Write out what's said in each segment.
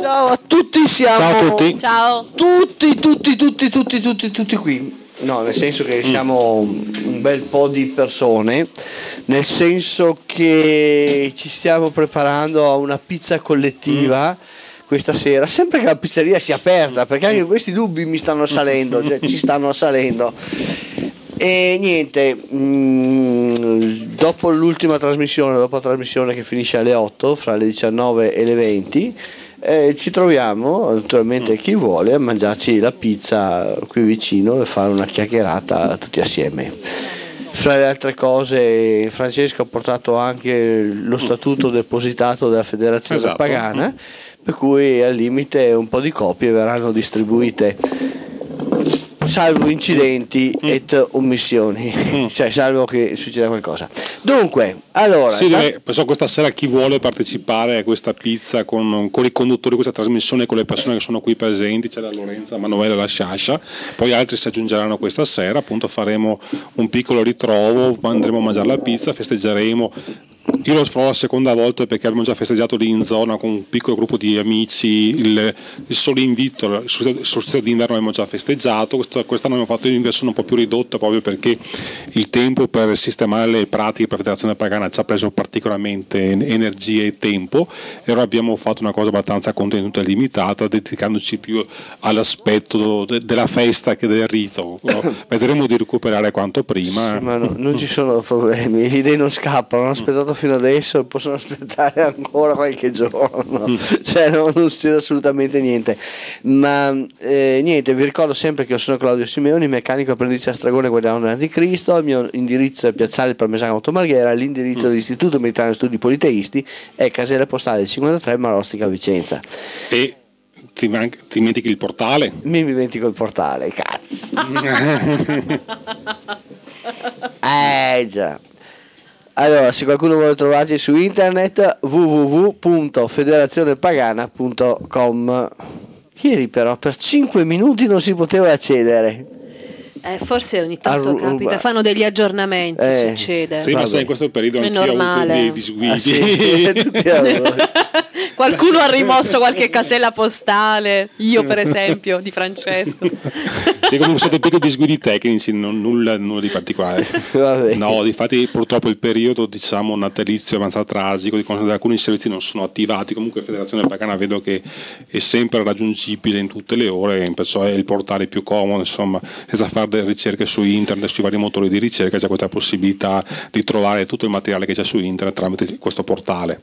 Ciao a tutti, siamo Ciao a tutti. Ciao. tutti qui. No, nel senso che siamo un bel po' di persone, nel senso che ci stiamo preparando a una pizza collettiva questa sera, sempre che la pizzeria sia aperta, perché anche questi dubbi mi stanno salendo, cioè ci stanno salendo. E niente, dopo l'ultima trasmissione, dopo la trasmissione che finisce alle 8, fra le 19 e le 20, ci troviamo, naturalmente chi vuole, a mangiarci la pizza qui vicino e fare una chiacchierata tutti assieme. Fra le altre cose, Francesco ha portato anche lo statuto depositato della Federazione Pagana, per cui al limite un po' di copie verranno distribuite, salvo incidenti et omissioni, cioè salvo che succeda qualcosa. Dunque, allora penso questa sera chi vuole partecipare a questa pizza con i conduttori di questa trasmissione, con le persone che sono qui presenti, c'è la Lorenza, Manuela e la Sciascia, poi altri si aggiungeranno questa sera, appunto faremo un piccolo ritrovo, andremo a mangiare la pizza, festeggeremo. Io lo farò la seconda volta perché abbiamo già festeggiato lì in zona con un piccolo gruppo di amici il sole invito, il solstizio d'inverno abbiamo già festeggiato, quest'anno abbiamo fatto in versione un po' più ridotta proprio perché il tempo per sistemare le pratiche per la Federazione Pagana ci ha preso particolarmente energie e tempo, e ora abbiamo fatto una cosa abbastanza contenuta e limitata, dedicandoci più all'aspetto della festa che del rito. Vedremo di recuperare quanto prima. Sì, ma non ci sono problemi, le idee non scappano, hanno aspettato fino adesso e possono aspettare ancora qualche giorno, cioè non succede assolutamente niente. Ma niente, vi ricordo sempre che io sono Claudio Simeoni, meccanico apprendista a Stragone Guardiano di Cristo. Il mio indirizzo è Piazzale Parmesano Automarghera, l'indirizzo dell'Istituto Mediterraneo Studi Politeisti è casella postale 53 Marostica Vicenza. E ti dimentichi il portale? Mi dimentico il portale, cazzo. Già. Allora, se qualcuno vuole trovarci su internet, www.federazionepagana.com. Ieri però per 5 minuti non si poteva accedere. Forse ogni tanto capita, fanno degli aggiornamenti, succede. Sì, ma sai, in questo periodo è anch'io normale. ho avuto dei disguidi. Qualcuno ha rimosso qualche casella postale, io per esempio, di Francesco. Sì, comunque sono dei piccoli disguidi tecnici, nulla di particolare. No, difatti purtroppo il periodo, diciamo, natalizio è abbastanza tragico, di conseguenza alcuni servizi non sono attivati. Comunque Federazione Pagana vedo che è sempre raggiungibile in tutte le ore, perciò è il portale più comodo, insomma, senza fare delle ricerche su internet, sui vari motori di ricerca, c'è questa possibilità di trovare tutto il materiale che c'è su internet tramite questo portale.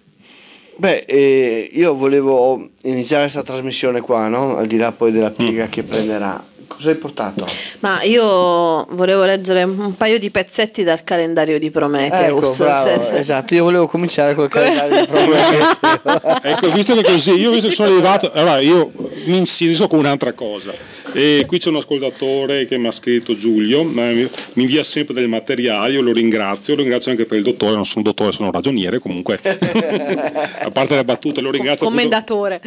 Io volevo iniziare questa trasmissione qua, no? Al di là poi della piega che prenderà. Cosa hai portato? Ma io volevo leggere un paio di pezzetti dal calendario di Prometheus. Esatto, io volevo cominciare col calendario di Prometheus. Ecco, visto che così, io visto che sono arrivato, allora io mi insisto con un'altra cosa. E qui c'è un ascoltatore che mi ha scritto, Giulio, mi invia sempre del materiale, io lo ringrazio anche per il dottore, non sono dottore, sono ragioniere, comunque a parte le battute lo ringrazio commendatore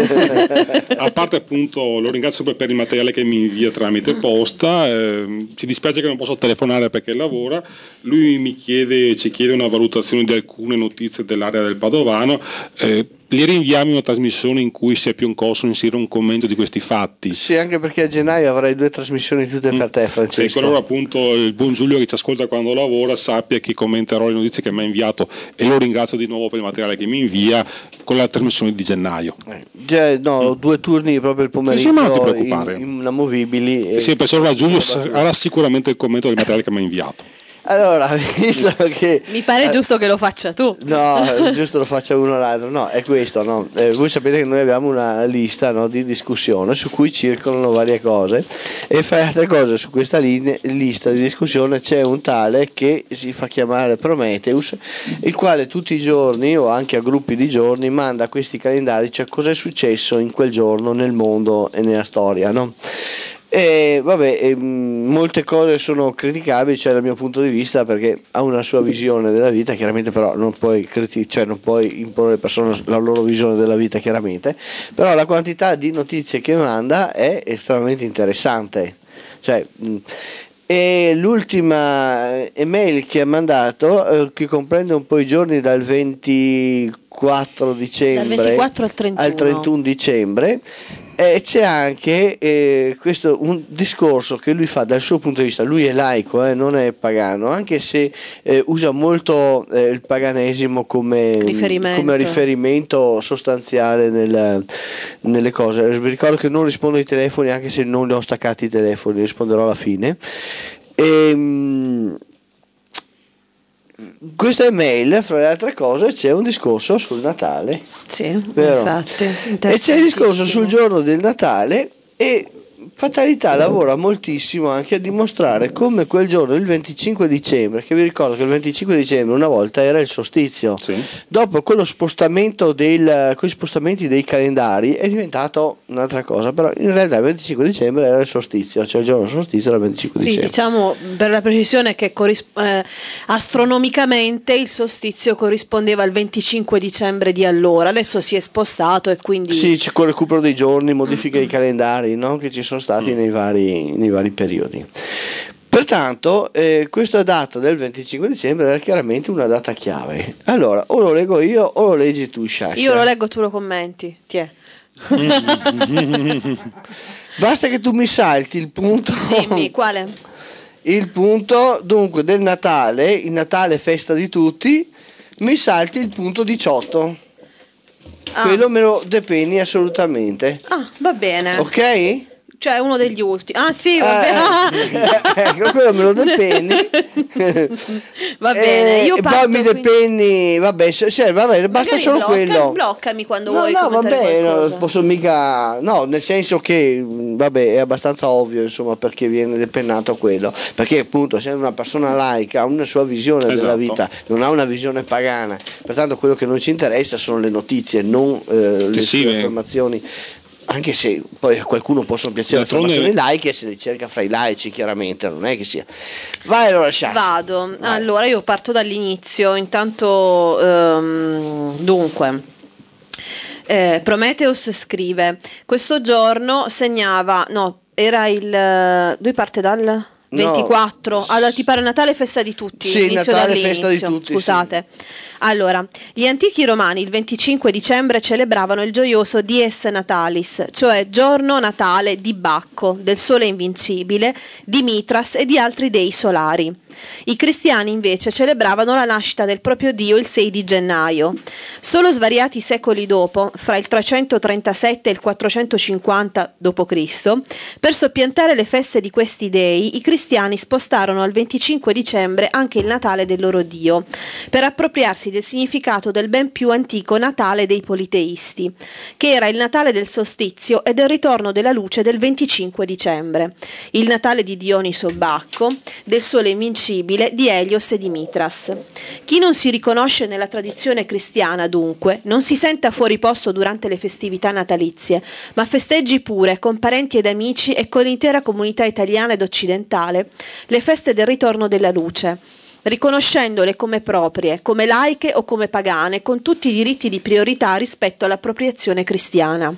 a parte appunto lo ringrazio per il materiale che mi invia tramite posta. Ci dispiace che non posso telefonare perché lavora. Lui ci chiede una valutazione di alcune notizie dell'area del Padovano. Gli rinviamo una trasmissione in cui sia più consono inserire un commento di questi fatti. Sì, anche perché a gennaio avrai 2 trasmissioni tutte per te, Francesco. Ecco, allora appunto il buon Giulio che ci ascolta quando lavora sappia che commenterò le notizie che mi ha inviato, e lo ringrazio di nuovo per il materiale che mi invia, con la trasmissione di gennaio. 2 turni proprio il pomeriggio, non ti preoccupare, inamovibili. Sì, perciò Giulio avrà sicuramente il commento del materiale che mi ha inviato. Allora, visto che mi pare giusto che lo faccia tu. No, giusto lo faccia uno o l'altro. No, è questo, no? Voi sapete che noi abbiamo una lista, no, di discussione su cui circolano varie cose, e fra le altre cose su questa lista di discussione c'è un tale che si fa chiamare Prometheus, il quale tutti i giorni o anche a gruppi di giorni manda questi calendari, cioè cosa è successo in quel giorno nel mondo e nella storia, no? E vabbè, molte cose sono criticabili, cioè dal mio punto di vista, perché ha una sua visione della vita, chiaramente, però non puoi non puoi imporre alle persone la loro visione della vita, chiaramente, però la quantità di notizie che manda è estremamente interessante, cioè E l'ultima email che ha mandato, che comprende un po' i giorni dal 24 dicembre Dal 24 al 31 dicembre, c'è anche questo un discorso che lui fa dal suo punto di vista. Lui è laico, non è pagano, anche se usa molto il paganesimo come riferimento sostanziale nelle cose. Vi ricordo che non rispondo ai telefoni, anche se non li ho staccati i telefoni, risponderò alla fine. Questa email, fra le altre cose, c'è un discorso sul Natale. Sì, vero? infatti. E c'è il discorso sul giorno del Natale, e Fatalità lavora moltissimo anche a dimostrare come quel giorno, il 25 dicembre, che vi ricordo che il 25 dicembre una volta era il solstizio, Sì. dopo quello spostamento con i spostamenti dei calendari è diventato un'altra cosa, però in realtà il 25 dicembre era il solstizio, cioè il giorno del solstizio era il 25 Sì, dicembre. diciamo per la precisione che astronomicamente il solstizio corrispondeva al 25 dicembre di allora, adesso si è spostato e quindi... Sì, c'è con il recupero dei giorni, modifiche dei calendari, no? Che ci sono stati nei vari periodi. Pertanto questa data del 25 dicembre era chiaramente una data chiave. Allora, o lo leggo io o lo leggi tu, Sciascia. Io lo leggo, tu lo commenti. Tiè. Basta che tu mi salti il punto. Dimmi, quale? Il punto, dunque, del Natale, il Natale è festa di tutti, mi salti il punto 18. Quello me lo depenni assolutamente. Ah, va bene. Ok? Cioè uno degli ultimi. Ah sì, va bene. Ecco, quello me lo depenni. Va bene, io e parto, poi mi depenni, vabbè, vabbè, basta solo quello. Bloccami quando vuoi No, commentare vabbè, qualcosa. non posso mica, no, nel senso che, vabbè, è abbastanza ovvio, insomma, perché viene depennato quello, perché appunto essendo una persona laica ha una sua visione della Esatto. vita, non ha una visione pagana, pertanto quello che non ci interessa sono le notizie, non le sue affermazioni. Anche se poi a qualcuno possono piacere le affermazioni laiche, se le cerca fra i laici, chiaramente, non è che sia. Vai allora, Sciascia. Vado. Vai. Allora io parto dall'inizio. Intanto, dunque, Prometheus scrive: questo giorno segnava, no, era il. Lui parte dal 24. No. Allora ti pare Natale festa di tutti? Sì, Natale festa di tutti. Scusate. Sì. Allora, gli antichi romani il 25 dicembre celebravano il gioioso Dies Natalis, cioè giorno natale di Bacco, del sole invincibile, di Mitras e di altri dei solari. I cristiani invece celebravano la nascita del proprio Dio il 6 di gennaio. Solo svariati secoli dopo, fra il 337 e il 450 d.C., per soppiantare le feste di questi dei, i cristiani spostarono al 25 dicembre anche il Natale del loro Dio, per appropriarsi del significato del ben più antico Natale dei politeisti, che era il Natale del solstizio e del ritorno della luce del 25 dicembre, il Natale di Dioniso Bacco, del sole invincibile, di Elios e di Mitras. Chi non si riconosce nella tradizione cristiana, dunque, non si senta fuori posto durante le festività natalizie, ma festeggi pure con parenti ed amici e con l'intera comunità italiana ed occidentale le feste del ritorno della luce, riconoscendole come proprie, come laiche o come pagane, con tutti i diritti di priorità rispetto all'appropriazione cristiana.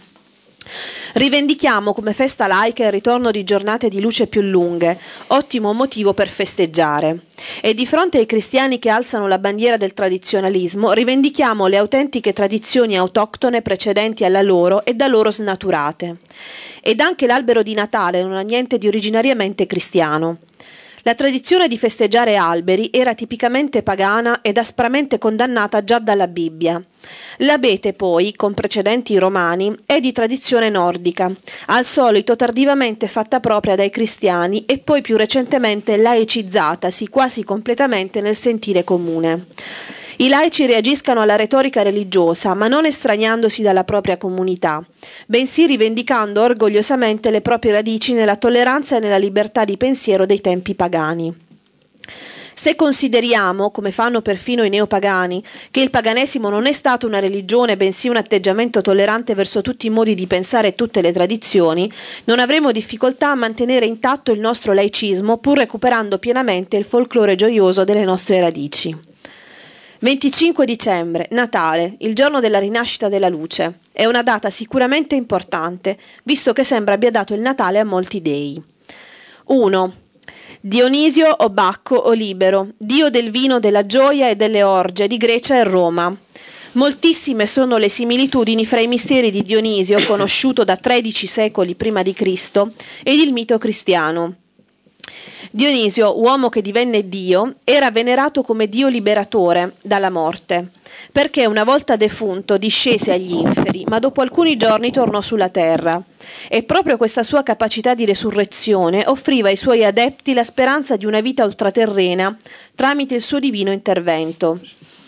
Rivendichiamo come festa laica il ritorno di giornate di luce più lunghe, ottimo motivo per festeggiare. E di fronte ai cristiani che alzano la bandiera del tradizionalismo, rivendichiamo le autentiche tradizioni autoctone precedenti alla loro e da loro snaturate. Ed anche l'albero di Natale non ha niente di originariamente cristiano. La tradizione di festeggiare alberi era tipicamente pagana ed aspramente condannata già dalla Bibbia. L'abete poi, con precedenti romani, è di tradizione nordica, al solito tardivamente fatta propria dai cristiani e poi più recentemente laicizzatasi quasi completamente nel sentire comune. I laici reagiscano alla retorica religiosa, ma non estraniandosi dalla propria comunità, bensì rivendicando orgogliosamente le proprie radici nella tolleranza e nella libertà di pensiero dei tempi pagani. Se consideriamo, come fanno perfino i neopagani, che il paganesimo non è stato una religione, bensì un atteggiamento tollerante verso tutti i modi di pensare e tutte le tradizioni, non avremo difficoltà a mantenere intatto il nostro laicismo, pur recuperando pienamente il folklore gioioso delle nostre radici. 25 dicembre, Natale, il giorno della rinascita della luce. È una data sicuramente importante, visto che sembra abbia dato il Natale a molti dei. 1. Dionisio o Bacco o Libero, dio del vino, della gioia e delle orge di Grecia e Roma. Moltissime sono le similitudini fra i misteri di Dionisio, conosciuto da 13 secoli prima di Cristo, ed il mito cristiano. Dionisio, uomo che divenne dio, era venerato come dio liberatore dalla morte, perché una volta defunto discese agli inferi, ma dopo alcuni giorni tornò sulla terra. E proprio questa sua capacità di resurrezione offriva ai suoi adepti la speranza di una vita ultraterrena tramite il suo divino intervento.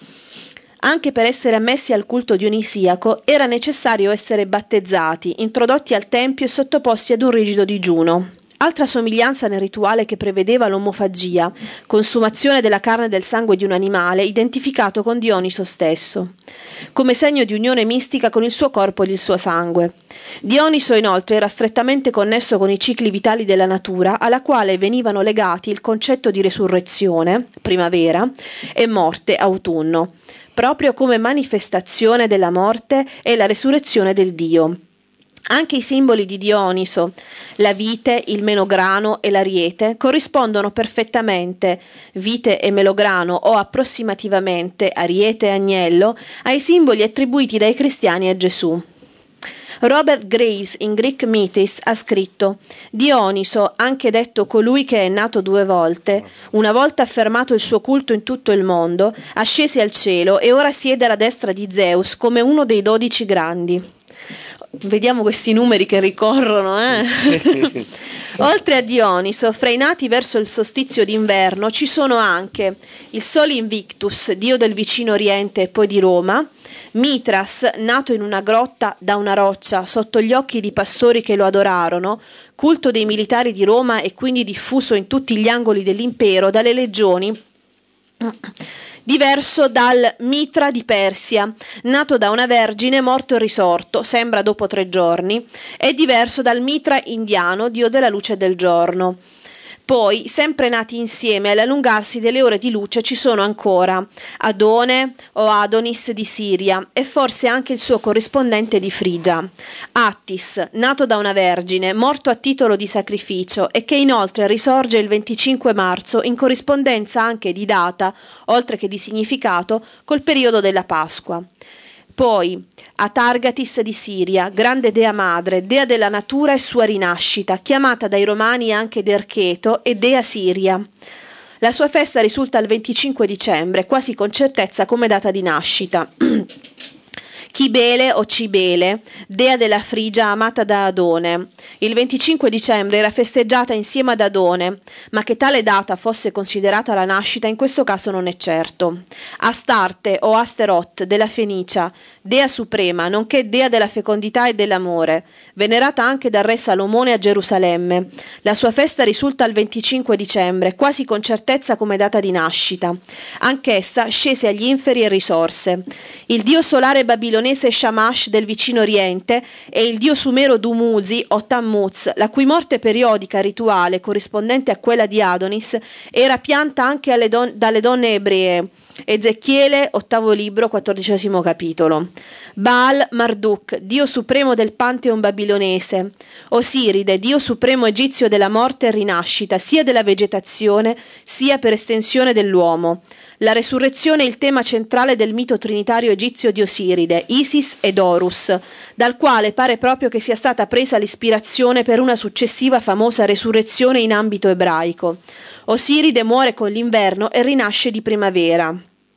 Anche per essere ammessi al culto dionisiaco era necessario essere battezzati, introdotti al tempio e sottoposti ad un rigido digiuno. Altra somiglianza nel rituale che prevedeva l'omofagia, consumazione della carne e del sangue di un animale identificato con Dioniso stesso, come segno di unione mistica con il suo corpo ed il suo sangue. Dioniso inoltre era strettamente connesso con i cicli vitali della natura, alla quale venivano legati il concetto di resurrezione, primavera, e morte, autunno, proprio come manifestazione della morte e la resurrezione del Dio. Anche i simboli di Dioniso, la vite, il melograno e l'ariete, corrispondono perfettamente, vite e melograno o approssimativamente ariete e agnello, ai simboli attribuiti dai cristiani a Gesù. Robert Graves in Greek Myths ha scritto: Dioniso, anche detto colui che è nato 2 volte, una volta affermato il suo culto in tutto il mondo, ascese al cielo e ora siede alla destra di Zeus come uno dei 12 grandi. Vediamo questi numeri che ricorrono, Oltre a Dioniso, fra i nati verso il solstizio d'inverno ci sono anche il Sole Invictus, dio del vicino Oriente e poi di Roma, Mitras, nato in una grotta da una roccia sotto gli occhi di pastori che lo adorarono, culto dei militari di Roma e quindi diffuso in tutti gli angoli dell'impero dalle legioni, diverso dal Mitra di Persia, nato da una vergine morto e risorto, sembra dopo 3 giorni, è diverso dal Mitra indiano, dio della luce del giorno. Poi, sempre nati insieme all'allungarsi delle ore di luce, ci sono ancora Adone o Adonis di Siria e forse anche il suo corrispondente di Frigia, Attis, nato da una vergine, morto a titolo di sacrificio e che inoltre risorge il 25 marzo in corrispondenza anche di data, oltre che di significato, col periodo della Pasqua. Poi Atargatis di Siria, grande dea madre, dea della natura e sua rinascita, chiamata dai romani anche Dercheto e dea Siria. La sua festa risulta il 25 dicembre, quasi con certezza come data di nascita. Cibele o Cibele, dea della Frigia amata da Adone. Il 25 dicembre era festeggiata insieme ad Adone, ma che tale data fosse considerata la nascita in questo caso non è certo. Astarte o Asterot della Fenicia, dea suprema, nonché dea della fecondità e dell'amore, venerata anche dal re Salomone a Gerusalemme. La sua festa risulta il 25 dicembre, quasi con certezza come data di nascita. Anch'essa scese agli inferi e risorse. Il dio solare babilonese Shamash del vicino Oriente e il dio sumero Dumuzi o Tammuz, la cui morte periodica rituale, corrispondente a quella di Adonis, era pianta anche dalle donne ebree. Ezechiele, 8° libro, 14° capitolo. Baal Marduk, dio supremo del Pantheon babilonese. Osiride, dio supremo egizio della morte e rinascita, sia della vegetazione sia per estensione dell'uomo. La resurrezione è il tema centrale del mito trinitario egizio di Osiride, Isis ed Horus, dal quale pare proprio che sia stata presa l'ispirazione per una successiva famosa resurrezione in ambito ebraico. Osiride muore con l'inverno e rinasce di primavera.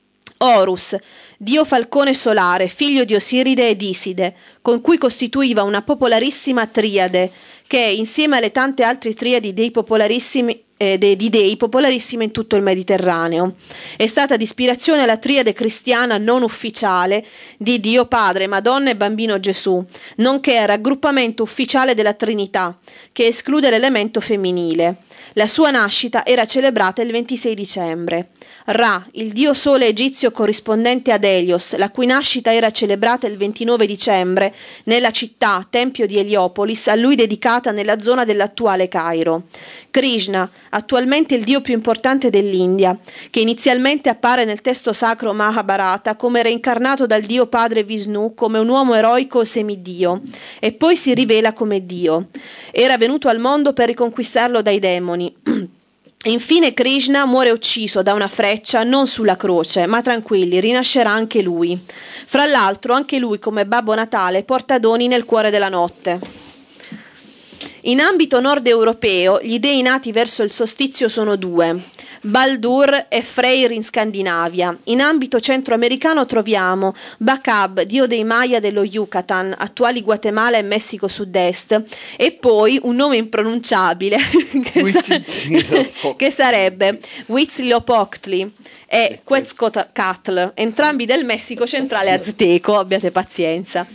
Horus, dio falcone solare, figlio di Osiride ed Iside, con cui costituiva una popolarissima triade, che insieme alle tante altre triadi dei popolarissimi di dei popolarissime in tutto il Mediterraneo. È stata di ispirazione alla triade cristiana non ufficiale di Dio Padre, Madonna e Bambino Gesù, nonché raggruppamento ufficiale della Trinità, che esclude l'elemento femminile. La sua nascita era celebrata il 26 dicembre. Ra, il dio sole egizio corrispondente ad Elios, la cui nascita era celebrata il 29 dicembre nella città, tempio di Eliopolis, a lui dedicata nella zona dell'attuale Cairo. Krishna, attualmente il dio più importante dell'India, che inizialmente appare nel testo sacro Mahabharata come reincarnato dal dio padre Vishnu come un uomo eroico o semidio, e poi si rivela come dio. Era venuto al mondo per riconquistarlo dai demoni. Infine Krishna muore ucciso da una freccia non sulla croce, ma tranquilli, rinascerà anche lui. Fra l'altro anche lui, come Babbo Natale, porta doni nel cuore della notte. In ambito nord europeo gli dei nati verso il solstizio sono due, Baldur e Freyr in Scandinavia. In ambito centroamericano troviamo Bacab, dio dei Maya dello Yucatan, attuali Guatemala e Messico Sud-Est, e poi un nome impronunciabile che sarebbe Huitzilopochtli e Quetzalcoatl, entrambi del Messico centrale azteco. Abbiate pazienza.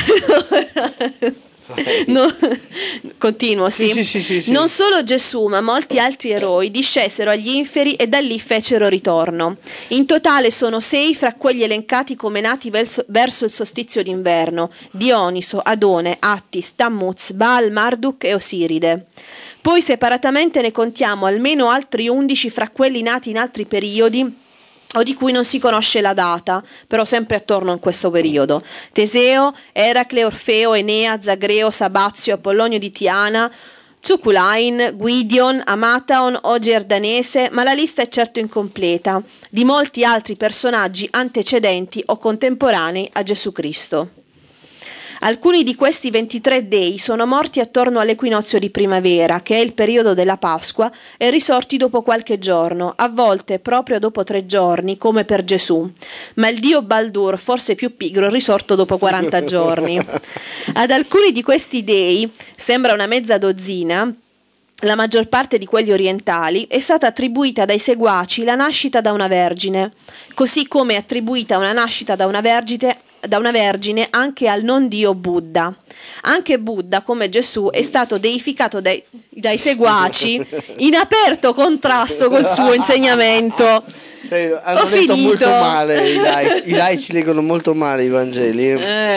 Continuo, sì. Sì. Non solo Gesù, ma molti altri eroi discesero agli inferi e da lì fecero ritorno. In totale sono 6 fra quelli elencati come nati verso il solstizio d'inverno: Dioniso, Adone, Attis, Tammuz, Baal, Marduk e Osiride. Poi separatamente ne contiamo almeno altri 11 fra quelli nati in altri periodi o di cui non si conosce la data, però sempre attorno a questo periodo: Teseo, Eracle, Orfeo, Enea, Zagreo, Sabazio, Apollonio di Tiana, Tsukulain, Gwydion, Amataon, Ogier danese, ma la lista è certo incompleta, di molti altri personaggi antecedenti o contemporanei a Gesù Cristo. Alcuni di questi 23 dei sono morti attorno all'equinozio di primavera, che è il periodo della Pasqua, e risorti dopo qualche giorno, a volte proprio dopo 3 giorni, come per Gesù. Ma il dio Baldur, forse più pigro, è risorto dopo 40 giorni. Ad alcuni di questi dei, sembra una mezza dozzina, la maggior parte di quelli orientali, è stata attribuita dai seguaci la nascita da una vergine, così come è attribuita una nascita da una vergine anche al non dio Buddha. Anche Buddha, come Gesù, è stato deificato dai seguaci in aperto contrasto col suo insegnamento. Hanno detto molto male i laici leggono molto male i Vangeli.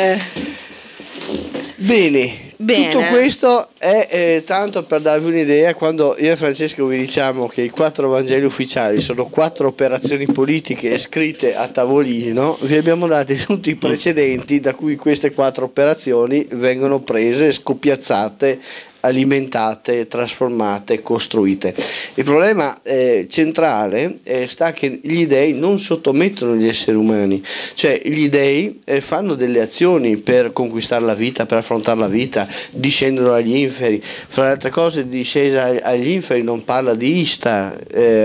Bene. Tutto questo è tanto per darvi un'idea. Quando io e Francesco vi diciamo che i 4 Vangeli ufficiali sono 4 operazioni politiche scritte a tavolino, vi abbiamo dati tutti i precedenti da cui queste 4 operazioni vengono prese, scoppiazzate, alimentate, trasformate, costruite. Il problema centrale sta che gli dei non sottomettono gli esseri umani, cioè gli dei fanno delle azioni per conquistare la vita, per affrontare la vita, discendono agli inferi. Fra le altre cose, discesa agli inferi non parla di Ishtar,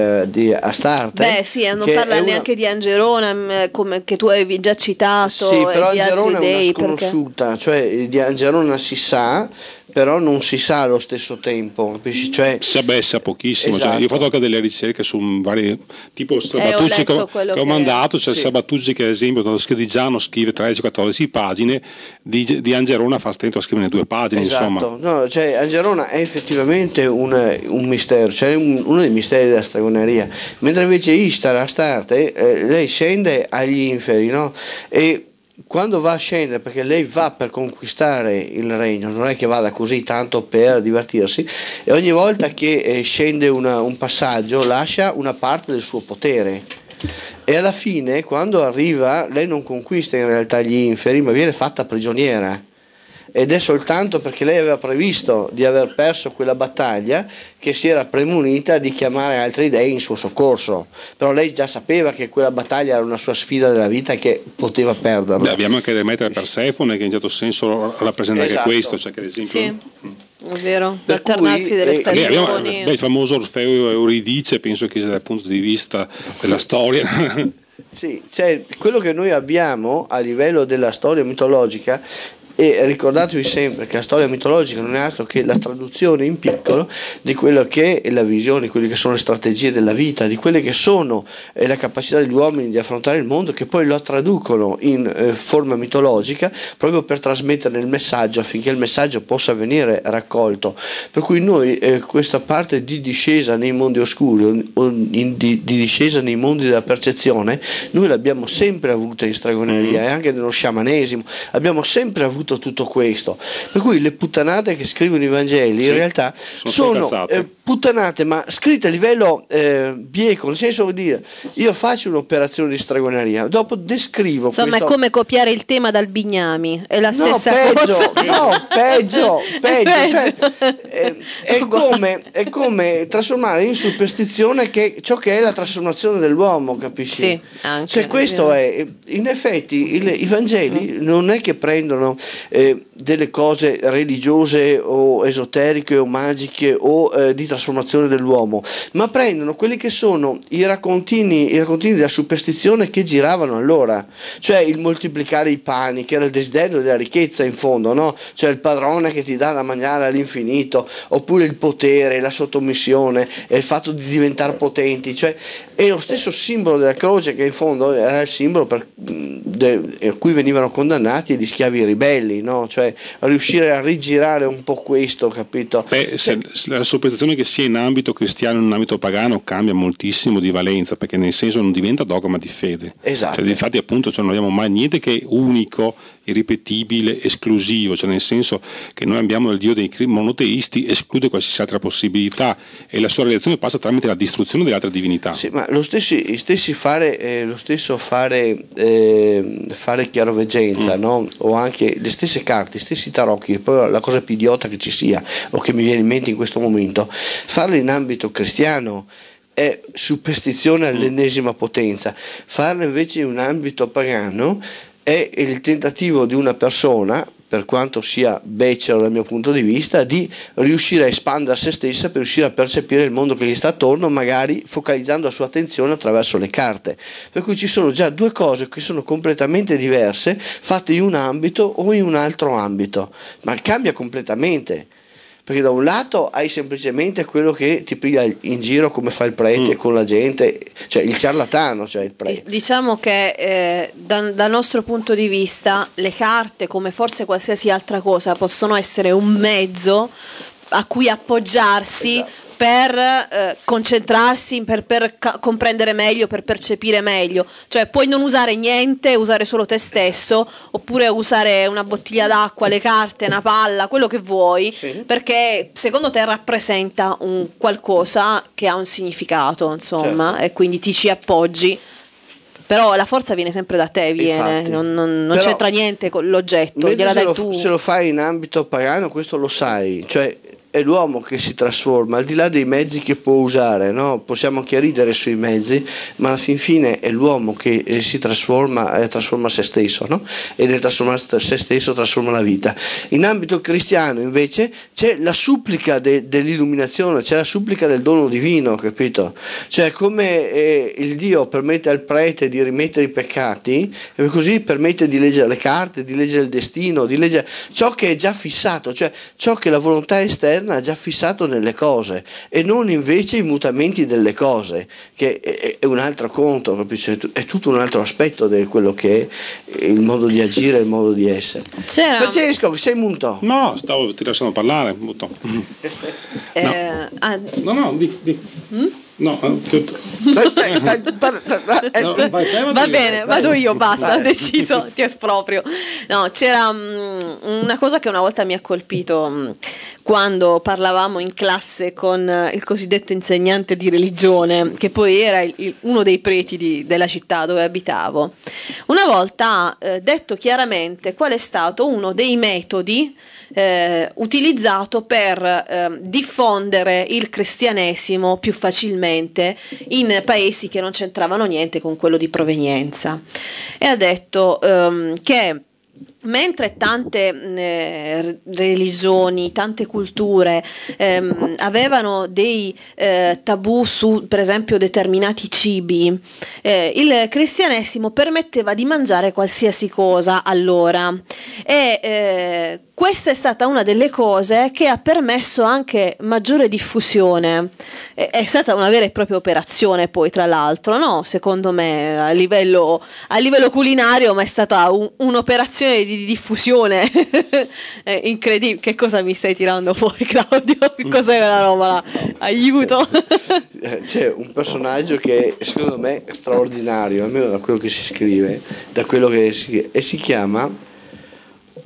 di Astarte. Non parla neanche di Angerona, come che tu avevi già citato. Sì, però e di Angerona altri è una dei, sconosciuta, cioè di Angerona si sa, però non si sa allo stesso tempo, capisci? Cioè, sa pochissimo. Esatto. Cioè, io ho fatto anche delle ricerche su vari tipo Sabatuzzi che ho mandato, cioè Sabatuzzi che ad esempio quando scrive 13-14 pagine, di Angerona fa stento a scrivere 2 pagine. Esatto. Insomma. No, cioè Angerona è effettivamente un mistero, cioè uno dei misteri della stregoneria, mentre invece Ishtar, Astarte, lei scende agli inferi, no? E quando va a scendere, perché lei va per conquistare il regno, non è che vada così tanto per divertirsi, e ogni volta che scende un passaggio lascia una parte del suo potere, e alla fine quando arriva lei non conquista in realtà gli inferi, ma viene fatta prigioniera. Ed è soltanto perché lei aveva previsto di aver perso quella battaglia che si era premunita di chiamare altri dei in suo soccorso, però lei già sapeva che quella battaglia era una sua sfida della vita e che poteva perderla. Beh, abbiamo anche Demetra e Persefone che in certo senso rappresenta anche questo, cioè che ad esempio è vero, l'alternarsi delle stagioni. Il famoso Orfeo e Euridice, penso che sia dal punto di vista della storia. Sì, cioè quello che noi abbiamo a livello della storia mitologica. E ricordatevi sempre che la storia mitologica non è altro che la traduzione in piccolo di quello che è la visione, di quelle che sono le strategie della vita, di quelle che sono la capacità degli uomini di affrontare il mondo, che poi lo traducono in forma mitologica proprio per trasmettere il messaggio, affinché il messaggio possa venire raccolto. Per cui noi questa parte di discesa nei mondi oscuri o di discesa nei mondi della percezione noi l'abbiamo sempre avuta in stregoneria e anche nello sciamanesimo abbiamo sempre avuto tutto questo, per cui le puttanate che scrivono i Vangeli in realtà sono puttanate, ma scritte a livello bieco, nel senso di dire, io faccio un'operazione di stregoneria, dopo descrivo. Insomma, questo... è come copiare il tema dal Bignami, è la No, stessa peggio, cosa. no, peggio. Peggio. Cioè, è come trasformare in superstizione ciò che è la trasformazione dell'uomo, capisci? Sì, anche. Cioè, questo è, in effetti, i Vangeli non è che prendono delle cose religiose o esoteriche o magiche o di trasformazione dell'uomo, ma prendono quelli che sono i raccontini della superstizione che giravano allora, cioè il moltiplicare i pani, che era il desiderio della ricchezza in fondo, no? Cioè il padrone che ti dà da mangiare all'infinito, oppure il potere, la sottomissione e il fatto di diventare potenti, cioè è lo stesso simbolo della croce che in fondo era il simbolo a cui venivano condannati gli schiavi ribelli, no? Cioè riuscire a rigirare un po' questo, capito? La superstizione che sia in ambito cristiano o in ambito pagano cambia moltissimo di valenza, perché nel senso non diventa dogma di fede. Esatto. Cioè, infatti appunto non abbiamo mai niente che è unico, irripetibile, esclusivo, cioè nel senso che noi abbiamo il Dio dei monoteisti, esclude qualsiasi altra possibilità e la sua realizzazione passa tramite la distruzione delle altre divinità. Sì, ma lo stesso fare chiaroveggenza, no? O anche le stesse carte, gli stessi tarocchi, poi la cosa più idiota che ci sia o che mi viene in mente in questo momento, farle in ambito cristiano è superstizione all'ennesima potenza, farle invece in un ambito pagano è il tentativo di una persona, per quanto sia becero dal mio punto di vista, di riuscire a espandere se stessa per riuscire a percepire il mondo che gli sta attorno, magari focalizzando la sua attenzione attraverso le carte. Per cui ci sono già due cose che sono completamente diverse, fatte in un ambito o in un altro ambito, ma cambia completamente. Perché da un lato hai semplicemente quello che ti piglia in giro come fa il prete con la gente, cioè il ciarlatano, cioè il prete. Diciamo che dal nostro punto di vista le carte, come forse qualsiasi altra cosa, possono essere un mezzo a cui appoggiarsi. Esatto. Per concentrarsi, per comprendere meglio, per percepire meglio, cioè puoi non usare niente, usare solo te stesso, oppure usare una bottiglia d'acqua, le carte, una palla, quello che vuoi, sì. Perché secondo te rappresenta un qualcosa che ha un significato, insomma, certo. E quindi ti ci appoggi. Però la forza viene sempre da te, non c'entra niente con l'oggetto, gliela dai tu. Se lo fai in ambito pagano, questo lo sai, cioè è l'uomo che si trasforma, al di là dei mezzi che può usare, no? Possiamo anche ridere sui mezzi, ma alla fin fine è l'uomo che si trasforma se stesso, no? E nel trasformare se stesso trasforma la vita. In ambito cristiano invece c'è la supplica dell'illuminazione, c'è la supplica del dono divino, capito? Cioè come il Dio permette al prete di rimettere i peccati, e così permette di leggere le carte, di leggere il destino, di leggere ciò che è già fissato, cioè ciò che la volontà esterna ha già fissato nelle cose, e non invece i mutamenti delle cose, che è un altro conto, capisci? È tutto un altro aspetto di quello che è il modo di agire, il modo di essere. Francesco, che sei munto? No, ti lasciamo parlare. No, di. No, va bene, vado io, basta, ho deciso, ti esproprio. No, c'era una cosa che una volta mi ha colpito quando parlavamo in classe con il cosiddetto insegnante di religione, che poi era uno dei preti della città dove abitavo. Una volta ha detto chiaramente qual è stato uno dei metodi utilizzato per diffondere il cristianesimo più facilmente in paesi che non c'entravano niente con quello di provenienza, e ha detto che mentre tante religioni, tante culture avevano dei tabù su, per esempio, determinati cibi, il cristianesimo permetteva di mangiare qualsiasi cosa allora, e questa è stata una delle cose che ha permesso anche maggiore diffusione. È stata una vera e propria operazione, poi, tra l'altro, no? Secondo me a livello culinario, ma è stata un'operazione di diffusione incredibile. Che cosa mi stai tirando fuori, Claudio? Che cos'è quella roba là? Aiuto! C'è un personaggio che secondo me è straordinario, almeno da quello che si scrive, da quello che si chiama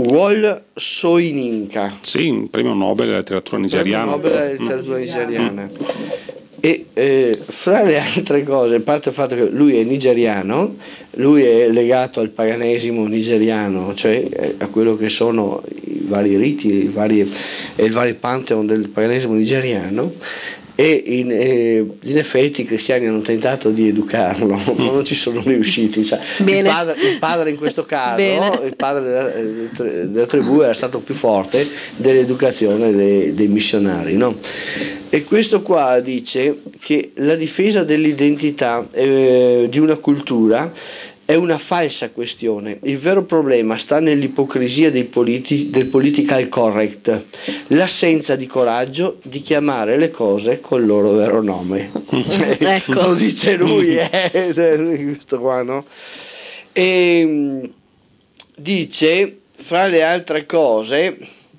Wole Soyinka. Sì, premio Nobel della letteratura nigeriana. Premio Nobel della letteratura nigeriana. E fra le altre cose, a parte il fatto che lui è nigeriano, lui è legato al paganesimo nigeriano, cioè a quello che sono i vari riti, il vari pantheon del paganesimo nigeriano. E in effetti i cristiani hanno tentato di educarlo, ma non ci sono riusciti. Cioè, il padre in questo caso, il padre della tribù era stato più forte dell'educazione dei missionari, no? E questo qua dice che la difesa dell'identità di una cultura è una falsa questione. Il vero problema sta nell'ipocrisia del political correct, l'assenza di coraggio di chiamare le cose col loro vero nome. Ecco. Lo dice lui, questo qua, no? E dice, fra le altre cose,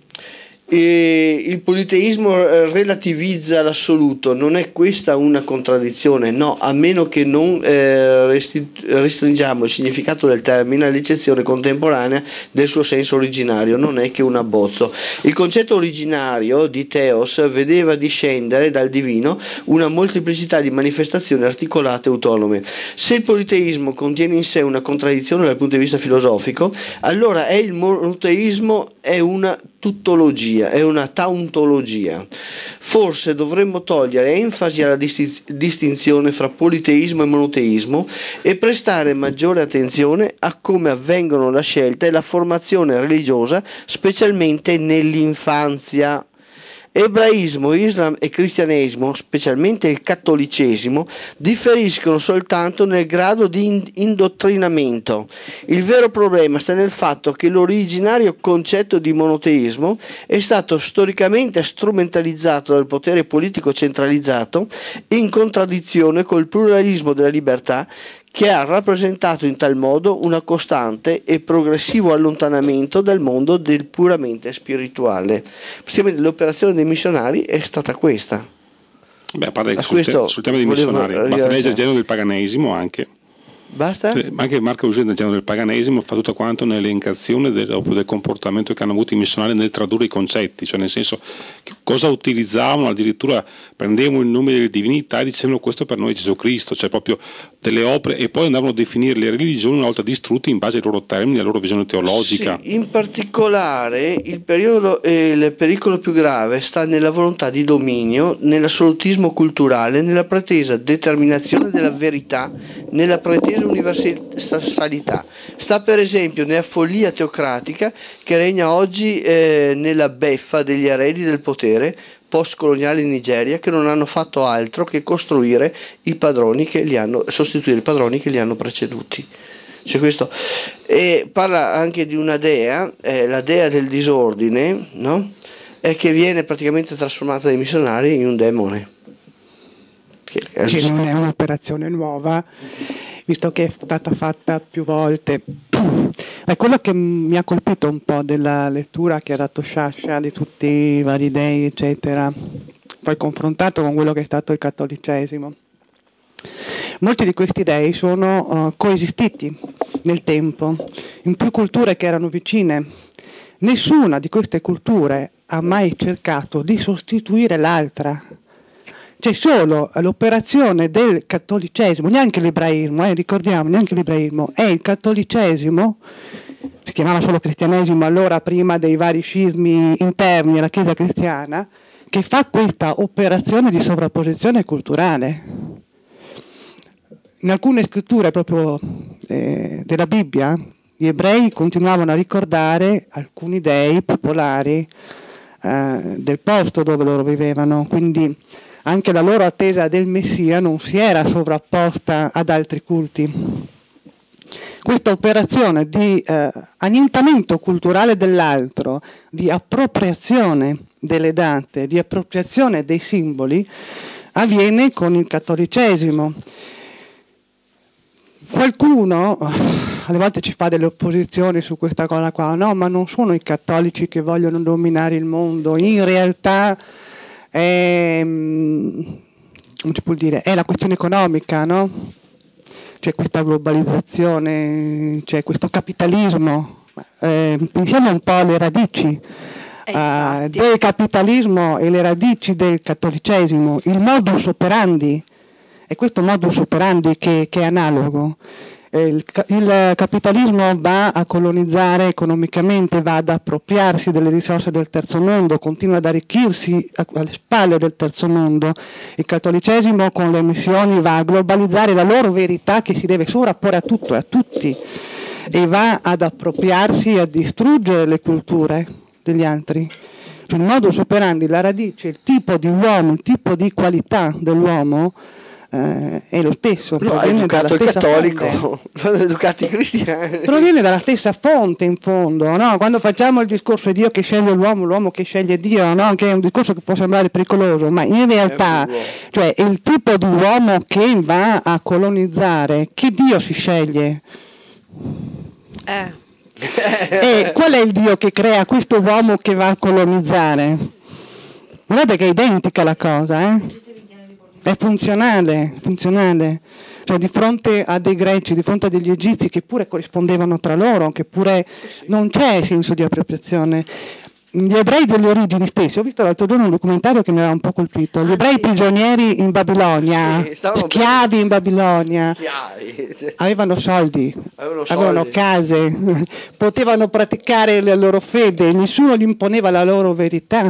il politeismo relativizza l'assoluto. Non è questa una contraddizione? No, a meno che non restringiamo il significato del termine all'eccezione contemporanea del suo senso originario. Non è che un abbozzo. Il concetto originario di Theos vedeva discendere dal divino una molteplicità di manifestazioni articolate e autonome. Se il politeismo contiene in sé una contraddizione dal punto di vista filosofico, allora il monoteismo è una tuttologia, è una tauntologia. Forse dovremmo togliere enfasi alla distinzione fra politeismo e monoteismo e prestare maggiore attenzione a come avvengono la scelta e la formazione religiosa, specialmente nell'infanzia. Ebraismo, Islam e cristianesimo, specialmente il cattolicesimo, differiscono soltanto nel grado di indottrinamento. Il vero problema sta nel fatto che l'originario concetto di monoteismo è stato storicamente strumentalizzato dal potere politico centralizzato in contraddizione col pluralismo della libertà, che ha rappresentato in tal modo una costante e progressivo allontanamento dal mondo del puramente spirituale. Praticamente l'operazione dei missionari è stata questa. Beh, a parte sul tema dei missionari, basta leggere il genere del paganesimo anche. Basta? Anche Marco Eugene del genere del paganesimo fa tutto quanto nell'elencazione del comportamento che hanno avuto i missionari nel tradurre i concetti, cioè nel senso che cosa utilizzavano, addirittura prendevano il nome delle divinità e dicevano questo per noi è Gesù Cristo, cioè proprio delle opere, e poi andavano a definire le religioni una volta distrutte in base ai loro termini, alla loro visione teologica. Sì, in particolare il pericolo più grave sta nella volontà di dominio, nell'assolutismo culturale, nella pretesa determinazione della verità, nella pretesa universalità. Sta per esempio nella follia teocratica che regna oggi nella beffa degli eredi del potere post-coloniali in Nigeria, che non hanno fatto altro che sostituire i padroni che li hanno preceduti. C'è questo. E parla anche di una dea, la dea del disordine, no? Che viene praticamente trasformata dai missionari in un demone. Che non è un'operazione nuova, visto che è stata fatta più volte. È quello che mi ha colpito un po' della lettura che ha dato Sciascia di tutti i vari dei, eccetera, poi confrontato con quello che è stato il cattolicesimo. Molti di questi dei sono coesistiti nel tempo, in più culture che erano vicine. Nessuna di queste culture ha mai cercato di sostituire l'altra. C'è solo l'operazione del cattolicesimo, neanche l'ebraismo, ricordiamo, neanche l'ebraismo, è il cattolicesimo, si chiamava solo cristianesimo allora prima dei vari scismi interni alla Chiesa cristiana, che fa questa operazione di sovrapposizione culturale. In alcune scritture proprio della Bibbia, gli ebrei continuavano a ricordare alcuni dei popolari del posto dove loro vivevano, quindi anche la loro attesa del Messia non si era sovrapposta ad altri culti. Questa operazione di annientamento culturale dell'altro, di appropriazione delle date, di appropriazione dei simboli, avviene con il cattolicesimo. Qualcuno alle volte ci fa delle opposizioni su questa cosa qua, no, ma non sono i cattolici che vogliono dominare il mondo, in realtà come si può dire, è la questione economica, no? C'è questa globalizzazione, c'è questo capitalismo pensiamo un po' alle radici del capitalismo e le radici del cattolicesimo, il modus operandi, è questo modus operandi che è analogo. Il capitalismo va a colonizzare economicamente, va ad appropriarsi delle risorse del terzo mondo, continua ad arricchirsi alle spalle del terzo mondo. Il cattolicesimo con le missioni va a globalizzare la loro verità che si deve sovrapporre a tutto e a tutti, e va ad appropriarsi e a distruggere le culture degli altri. Cioè, il modus operandi, la radice, il tipo di uomo, il tipo di qualità dell'uomo è lo stesso, no, è educato il cattolico, sono educati i cristiani, proviene dalla stessa fonte in fondo, no? Quando facciamo il discorso è Dio che sceglie l'uomo, l'uomo che sceglie Dio, no? Che è un discorso che può sembrare pericoloso, ma in realtà cioè, è il tipo di uomo che va a colonizzare, che Dio si sceglie. E qual è il Dio che crea questo uomo che va a colonizzare? Guardate che è identica la cosa, è funzionale. Cioè, di fronte a dei greci, di fronte a degli egizi che pure corrispondevano tra loro, che pure non c'è senso di appropriazione. Gli ebrei delle origini stessi, ho visto l'altro giorno un documentario che mi aveva un po' colpito, gli ebrei prigionieri in Babilonia, schiavi in Babilonia, avevano soldi, avevano case, potevano praticare la loro fede, nessuno gli imponeva la loro verità,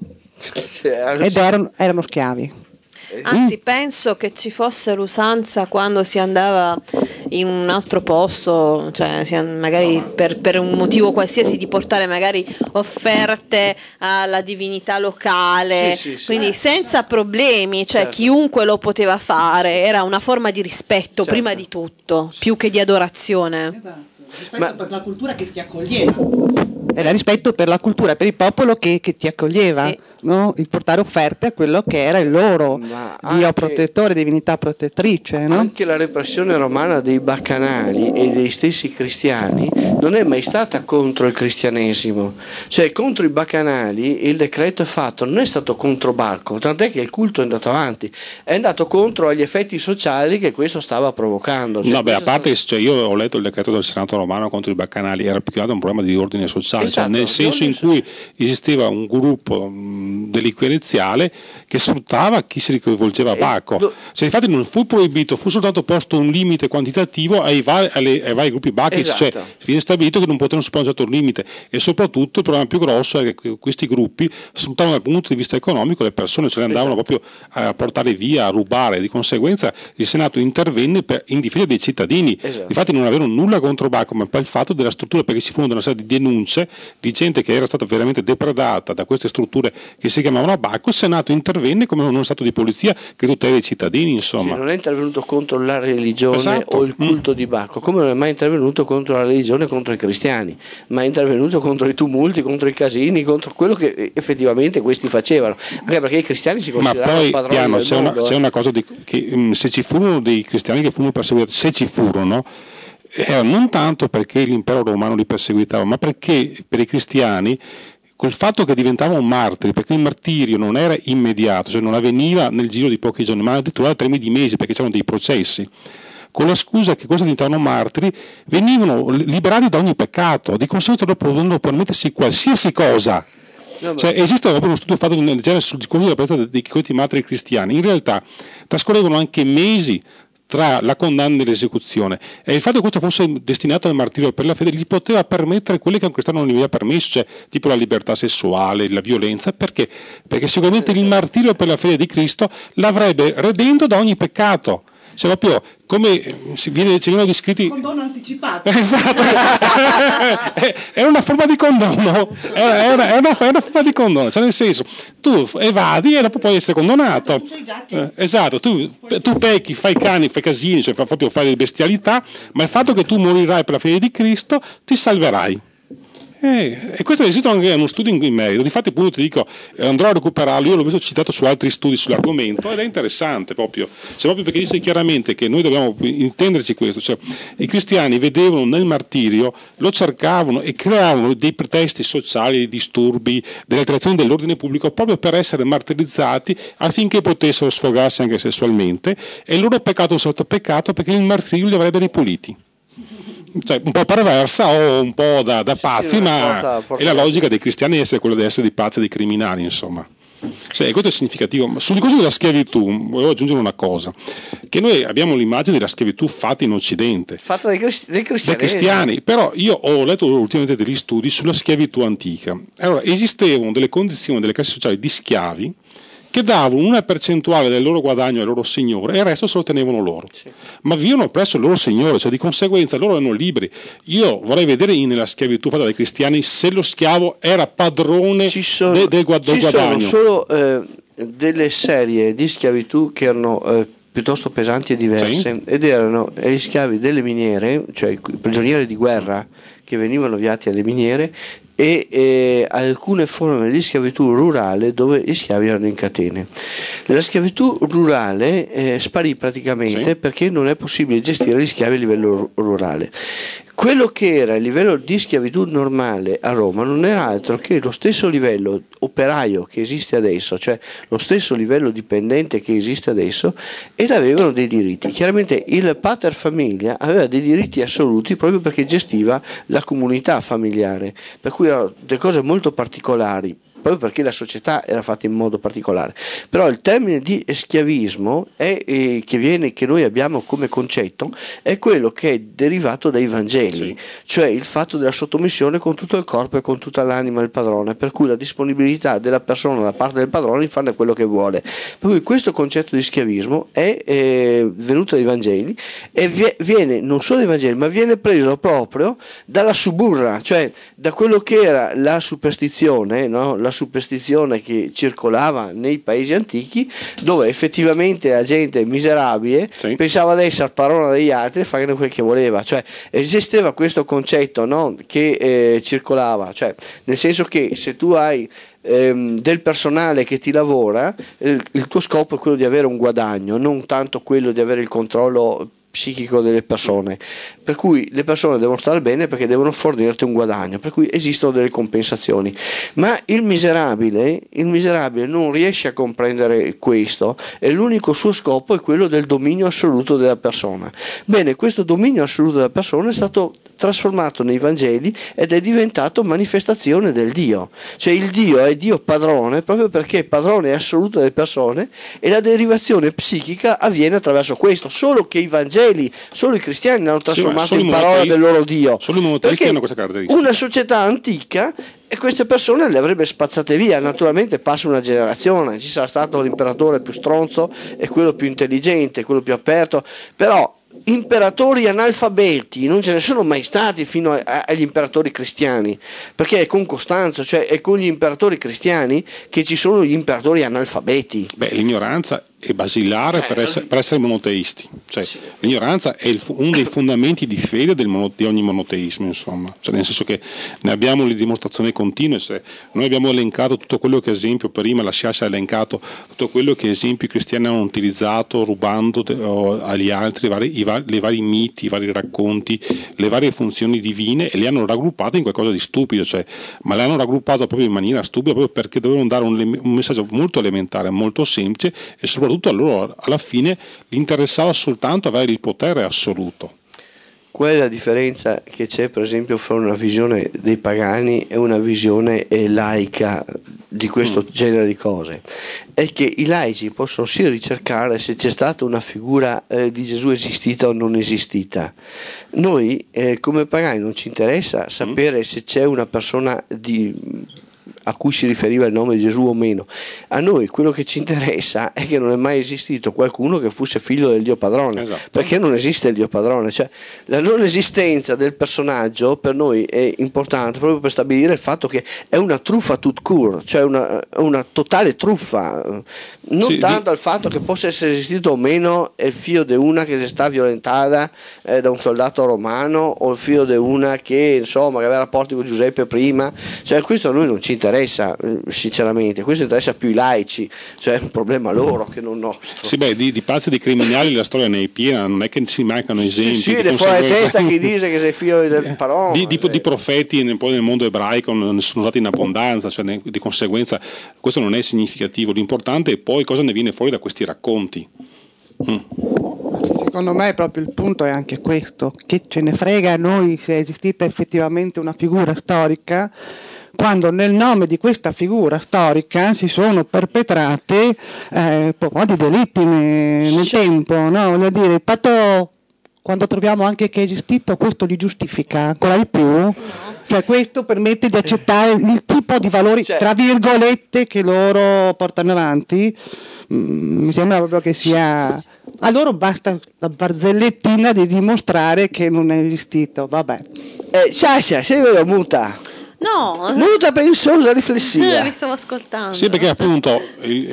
ed erano schiavi. Anzi, penso che ci fosse l'usanza quando si andava in un altro posto, cioè magari per un motivo qualsiasi, di portare magari offerte alla divinità locale, quindi senza problemi, cioè chiunque lo poteva fare, era una forma di rispetto prima di tutto, più che di adorazione. Esatto. Rispetto per la cultura che ti accoglieva. Era rispetto per la cultura, per il popolo che ti accoglieva, no? Il portare offerte a quello che era il loro Dio protettore, divinità protettrice. No? Anche la repressione romana dei baccanali e dei stessi cristiani non è mai stata contro il cristianesimo, cioè contro i baccanali il decreto è fatto, non è stato contro Bacco, tant'è che il culto è andato avanti, è andato contro gli effetti sociali che questo stava provocando. Cioè, a parte che io ho letto il decreto del Senato romano contro i baccanali, era più che altro un problema di ordine sociale, cioè, nel senso in cui esisteva un gruppo delinquenziale che sfruttava chi si rivolgeva a Bacco, cioè infatti non fu proibito, fu soltanto posto un limite quantitativo ai vari gruppi bacchici, cioè viene stabilito che non potevano superare un certo limite, e soprattutto il problema più grosso è che questi gruppi sfruttavano dal punto di vista economico le persone, ce le andavano proprio a portare via, a rubare, di conseguenza il Senato intervenne in difesa dei cittadini. Infatti non avevano nulla contro Bacco, ma per il fatto della struttura, perché si furono una serie di denunce di gente che era stata veramente depredata da queste strutture che si chiamavano Bacco. Il Senato intervenne come uno stato di polizia che tutela i cittadini, insomma. Non è intervenuto contro la religione o il culto di Bacco, come non è mai intervenuto contro la religione, contro i cristiani, ma è intervenuto contro i tumulti, contro i casini, contro quello che effettivamente questi facevano, anche perché i cristiani si consideravano padroni del mondo. C'è una cosa che se ci furono dei cristiani che furono perseguitati, se ci furono, era non tanto perché l'impero romano li perseguitava, ma perché per i cristiani quel fatto che diventavano martiri, perché il martirio non era immediato, cioè non avveniva nel giro di pochi giorni, ma addirittura da 3 mesi, perché c'erano dei processi. Con la scusa che cosa diventavano martiri, venivano liberati da ogni peccato, di conseguenza dopo dovevano permettersi qualsiasi cosa. Cioè, esiste proprio uno studio fatto nel genere sul discorso della presenza dei cosiddetti martiri cristiani. In realtà trascorrevano anche mesi tra la condanna e l'esecuzione, e il fatto che questo fosse destinato al martirio per la fede gli poteva permettere quelle che un cristiano non gli aveva permesso, cioè tipo la libertà sessuale, la violenza. Perché sicuramente il martirio per la fede di Cristo l'avrebbe redento da ogni peccato. Cioè proprio come ci vengono descritti condono anticipato. Esatto. È una forma di condono, è una forma di condono, cioè nel senso tu evadi e dopo puoi essere condonato. Esatto, tu pecchi, fai cani, fai casini, cioè proprio fai delle bestialità, ma il fatto che tu morirai per la fede di Cristo ti salverai. E questo esiste anche uno studio in merito, difatti appunto ti dico, andrò a recuperarlo, io l'ho visto citato su altri studi sull'argomento ed è interessante proprio perché dice chiaramente che noi dobbiamo intenderci questo, cioè i cristiani vedevano nel martirio, lo cercavano e creavano dei pretesti sociali, dei disturbi, delle alterazioni dell'ordine pubblico proprio per essere martirizzati affinché potessero sfogarsi anche sessualmente, e il loro peccato è stato peccato perché il martirio li avrebbe ripuliti. cioè, un po' perversa o un po' da pazzi, sì, ma porta è la logica dei cristiani essere quella di essere di pazzi e di criminali, insomma. Cioè, questo è significativo. Ma sul discorso della schiavitù volevo aggiungere una cosa, che noi abbiamo l'immagine della schiavitù fatta in Occidente, fatta dai cristiani, però io ho letto ultimamente degli studi sulla schiavitù antica. Allora, esistevano delle condizioni, delle classi sociali di schiavi che davano una percentuale del loro guadagno al loro signore e il resto se lo tenevano loro, ma vivevano presso il loro signore, cioè di conseguenza loro erano liberi. Io vorrei vedere nella schiavitù fatta dai cristiani se lo schiavo era padrone del guadagno. Ci sono solo delle serie di schiavitù che erano piuttosto pesanti e diverse, ed erano gli schiavi delle miniere, cioè i prigionieri di guerra che venivano avviati alle miniere, e alcune forme di schiavitù rurale dove gli schiavi erano in catene. La schiavitù rurale sparì praticamente perché non è possibile gestire gli schiavi a livello rurale. Quello che era il livello di schiavitù normale a Roma non era altro che lo stesso livello operaio che esiste adesso, cioè lo stesso livello dipendente che esiste adesso, ed avevano dei diritti. Chiaramente il pater famiglia aveva dei diritti assoluti proprio perché gestiva la comunità familiare, per cui erano delle cose molto particolari, proprio perché la società era fatta in modo particolare. Però il termine di schiavismo che noi abbiamo come concetto è quello che è derivato dai Vangeli, cioè il fatto della sottomissione con tutto il corpo e con tutta l'anima del padrone, per cui la disponibilità della persona da parte del padrone di fare quello che vuole. Per cui questo concetto di schiavismo è venuto dai Vangeli e viene non solo dai Vangeli, ma viene preso proprio dalla suburra, cioè da quello che era la superstizione, no? La superstizione che circolava nei paesi antichi, dove effettivamente la gente miserabile pensava di essere padrona degli altri e fare quel che voleva, cioè esisteva questo concetto, no? Che circolava, cioè nel senso che se tu hai del personale che ti lavora, il tuo scopo è quello di avere un guadagno, non tanto quello di avere il controllo psichico delle persone, per cui le persone devono stare bene perché devono fornirti un guadagno, per cui esistono delle compensazioni, ma il miserabile non riesce a comprendere questo e l'unico suo scopo è quello del dominio assoluto della persona. Bene, questo dominio assoluto della persona è stato trasformato nei Vangeli ed è diventato manifestazione del Dio, cioè il Dio è Dio padrone proprio perché è padrone assoluto delle persone e la derivazione psichica avviene attraverso questo, solo che i Vangeli, solo i cristiani l'hanno trasformato in parola del loro Dio, solo i monoteisti hanno questa caratteristica. Una società antica e queste persone le avrebbe spazzate via. Naturalmente passa una generazione, ci sarà stato l'imperatore più stronzo e quello più intelligente, quello più aperto, però imperatori analfabeti non ce ne sono mai stati fino agli imperatori cristiani, perché è con Costanzo, cioè è con gli imperatori cristiani che ci sono gli imperatori analfabeti. L'ignoranza è basilare per essere monoteisti, cioè l'ignoranza è uno dei fondamenti di fede di ogni monoteismo, insomma, cioè, nel senso che ne abbiamo le dimostrazioni continue. Se noi abbiamo elencato tutto quello che esempio prima la Sciascia ha elencato tutto quello che esempio i cristiani hanno utilizzato rubando agli altri i vari miti, i vari racconti, le varie funzioni divine, e le hanno raggruppate in qualcosa di stupido, cioè, ma le hanno raggruppate proprio in maniera stupida proprio perché dovevano dare un messaggio molto elementare, molto semplice, e soprattutto a loro alla fine gli interessava soltanto avere il potere assoluto. Qual è la differenza che c'è per esempio fra una visione dei pagani e una visione laica di questo genere di cose? È che i laici possono sì ricercare se c'è stata una figura di Gesù esistita o non esistita. Noi come pagani non ci interessa sapere se c'è una persona a cui si riferiva il nome di Gesù o meno. A noi quello che ci interessa è che non è mai esistito qualcuno che fosse figlio del Dio padrone, perché non esiste il Dio padrone, cioè la non esistenza del personaggio per noi è importante proprio per stabilire il fatto che è una truffa tout court, cioè una totale truffa, non tanto al fatto che possa essere esistito o meno il figlio di una che si sta violentata da un soldato romano, o il figlio di una che insomma che aveva rapporti con Giuseppe prima, cioè questo a noi non ci interessa sinceramente, questo interessa più i laici, cioè è un problema loro che non nostro. Sì, di pazzi e di criminali la storia ne è piena, non è che ci mancano esempi. Sì, fuori testa chi dice che sei figlio del padrone. Di profeti poi nel mondo ebraico ne sono stati in abbondanza, cioè di conseguenza questo non è significativo, l'importante è poi cosa ne viene fuori da questi racconti. secondo me proprio il punto è anche questo, che ce ne frega a noi se è esistita effettivamente una figura storica, quando nel nome di questa figura storica si sono perpetrati un po' di delitti nel tempo, no? Voglio dire, il fatto, quando troviamo anche che è esistito, questo li giustifica ancora di più. No. Cioè questo permette di accettare il tipo di valori, tra virgolette, che loro portano avanti. Mi sembra proprio che sia... A loro basta la barzellettina di dimostrare che non è esistito, vabbè. Sasha, sei vero, muta? No, muta, pensosa, riflessiva. Vi stavo ascoltando. Sì, perché appunto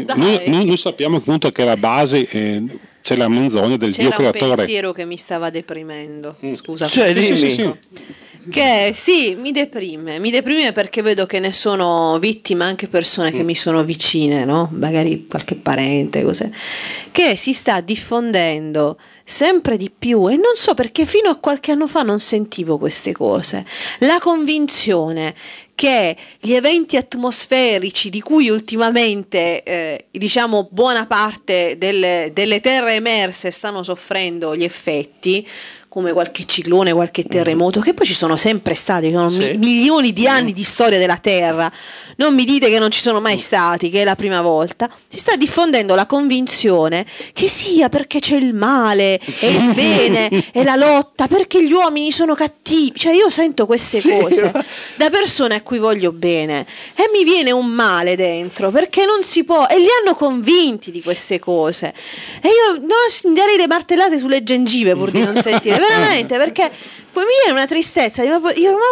noi sappiamo appunto che alla base c'è la menzogna del Dio creatore. C'era un pensiero che mi stava deprimendo. Scusa. Cioè, dimmi. Sì. Che sì, mi deprime perché vedo che ne sono vittime anche persone che mi sono vicine, no? Magari qualche parente, così, che si sta diffondendo sempre di più, e non so perché fino a qualche anno fa non sentivo queste cose, la convinzione che gli eventi atmosferici di cui ultimamente diciamo buona parte delle terre emerse stanno soffrendo gli effetti, come qualche ciclone, qualche terremoto, che poi ci sono sempre stati, sono milioni di anni di storia della Terra, non mi dite che non ci sono mai stati, che è la prima volta. Si sta diffondendo la convinzione che sia perché c'è il male e il bene e la lotta, perché gli uomini sono cattivi. Cioè io sento queste cose da persone a cui voglio bene e mi viene un male dentro, perché non si può, e li hanno convinti di queste cose, e io non darei le martellate sulle gengive pur di non sentire, veramente, perché poi mi viene una tristezza. Ma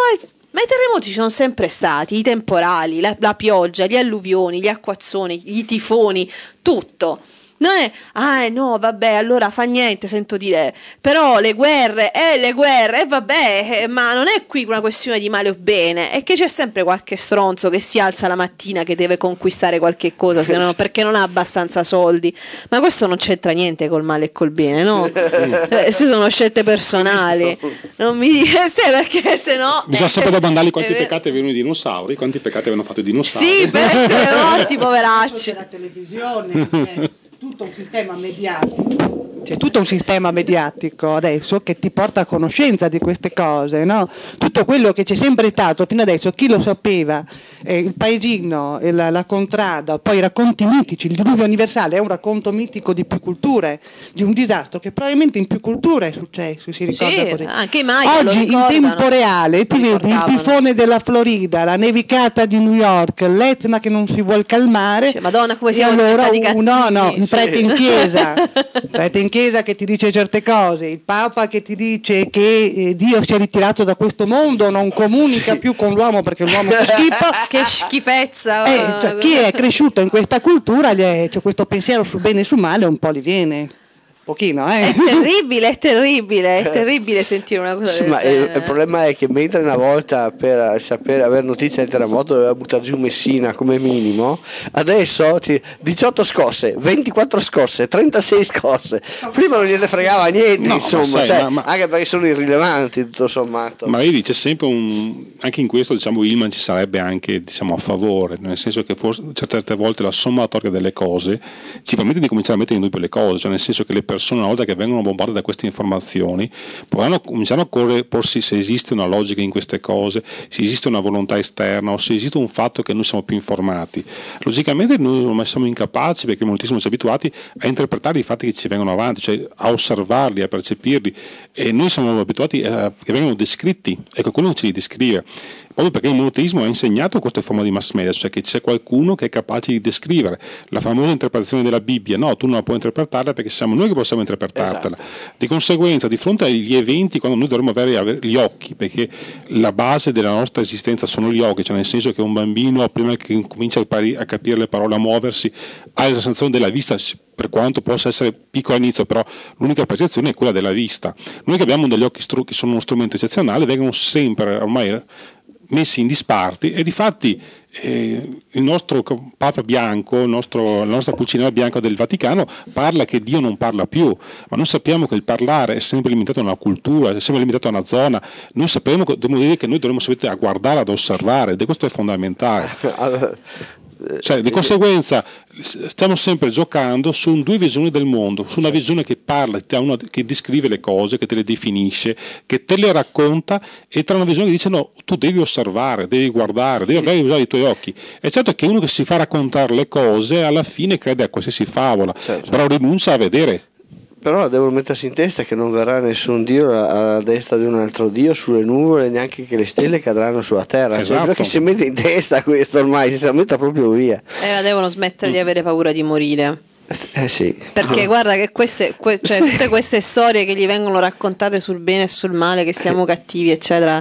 i terremoti ci sono sempre stati, i temporali, la pioggia, gli alluvioni, gli acquazzoni, i tifoni, tutto. Non è, no, vabbè, allora fa niente, sento dire, però le guerre, vabbè, ma non è qui una questione di male o bene, è che c'è sempre qualche stronzo che si alza la mattina che deve conquistare qualche cosa, se no, perché non ha abbastanza soldi, ma questo non c'entra niente col male e col bene, no? Sono scelte personali, non mi dica, perché se no... Bisogna sempre domandargli quanti peccati avevano i dinosauri, quanti peccati avevano fatto i dinosauri. Sì, per essere morti, poveracci. La televisione... tutto un sistema mediatico. C'è tutto un sistema mediatico adesso che ti porta a conoscenza di queste cose, no? Tutto quello che c'è sempre stato fino adesso, chi lo sapeva? Il paesino, la contrada, poi i racconti mitici, il diluvio universale è un racconto mitico di più culture, di un disastro che probabilmente in più culture è successo, si ricorda così. Anche i Maya oggi in tempo reale ti vedi il tifone della Florida, la nevicata di New York, l'Etna che non si vuol calmare, Madonna, come e allora il prete in chiesa che ti dice certe cose, il Papa che ti dice che Dio si è ritirato da questo mondo, non comunica più con l'uomo perché l'uomo fa schifo. Che schifezza. Cioè, chi è cresciuto in questa cultura, c'è questo pensiero sul bene e sul male, un po' li viene. Pochino, È terribile sentire una cosa del genere. Il problema è che mentre una volta per sapere, avere notizia del terremoto doveva buttare giù Messina come minimo, adesso 18 scosse, 24 scosse, 36 scosse. Prima non gliene fregava niente, insomma, anche perché sono irrilevanti tutto sommato. Ma vedi, c'è sempre anche in questo, diciamo, Hillman ci sarebbe anche, diciamo, a favore, nel senso che forse certe volte la sommatoria delle cose ci permette di cominciare a mettere in dubbio le cose, cioè nel senso che le persone, una volta che vengono bombardate da queste informazioni, potranno cominciare a porsi se esiste una logica in queste cose, se esiste una volontà esterna o se esiste un fatto che noi siamo più informati. Logicamente noi siamo incapaci, perché moltissimo ci abituati a interpretare i fatti che ci vengono avanti, cioè a osservarli, a percepirli, e noi siamo abituati a che vengano descritti, ecco, quello non ci li descrive. Proprio perché il monoteismo ha insegnato questa forma di mass media, cioè che c'è qualcuno che è capace di descrivere la famosa interpretazione della Bibbia. No, tu non la puoi interpretarla perché siamo noi che possiamo interpretartela. Esatto. Di conseguenza, di fronte agli eventi, quando noi dovremmo avere gli occhi, perché la base della nostra esistenza sono gli occhi, cioè nel senso che un bambino, prima che comincia a capire le parole, a muoversi, ha la sensazione della vista, per quanto possa essere piccolo all'inizio, però l'unica percezione è quella della vista. Noi che abbiamo degli occhi che sono uno strumento eccezionale, vengono sempre ormai messi in disparte, e difatti il nostro Papa bianco, la nostra Pulcinella bianca del Vaticano parla che Dio non parla più, ma noi sappiamo che il parlare è sempre limitato a una cultura, è sempre limitato a una zona. Noi sappiamo, dobbiamo dire che noi dovremmo sapere a guardare, ad osservare, e questo è fondamentale. Cioè, di conseguenza stiamo sempre giocando su due visioni del mondo, su una visione che parla, che descrive le cose, che te le definisce, che te le racconta, e tra una visione che dice no, tu devi osservare, devi guardare, devi usare i tuoi occhi. È certo che uno che si fa raccontare le cose alla fine crede a qualsiasi favola, però rinuncia a vedere. Però devono mettersi in testa che non verrà nessun dio alla destra di un altro dio sulle nuvole, neanche che le stelle cadranno sulla terra. Esatto. Cioè, che si mette in testa questo ormai, si la metta proprio via. Devono smettere di avere paura di morire. Sì. Perché guarda che tutte queste storie che gli vengono raccontate sul bene e sul male, che siamo cattivi eccetera,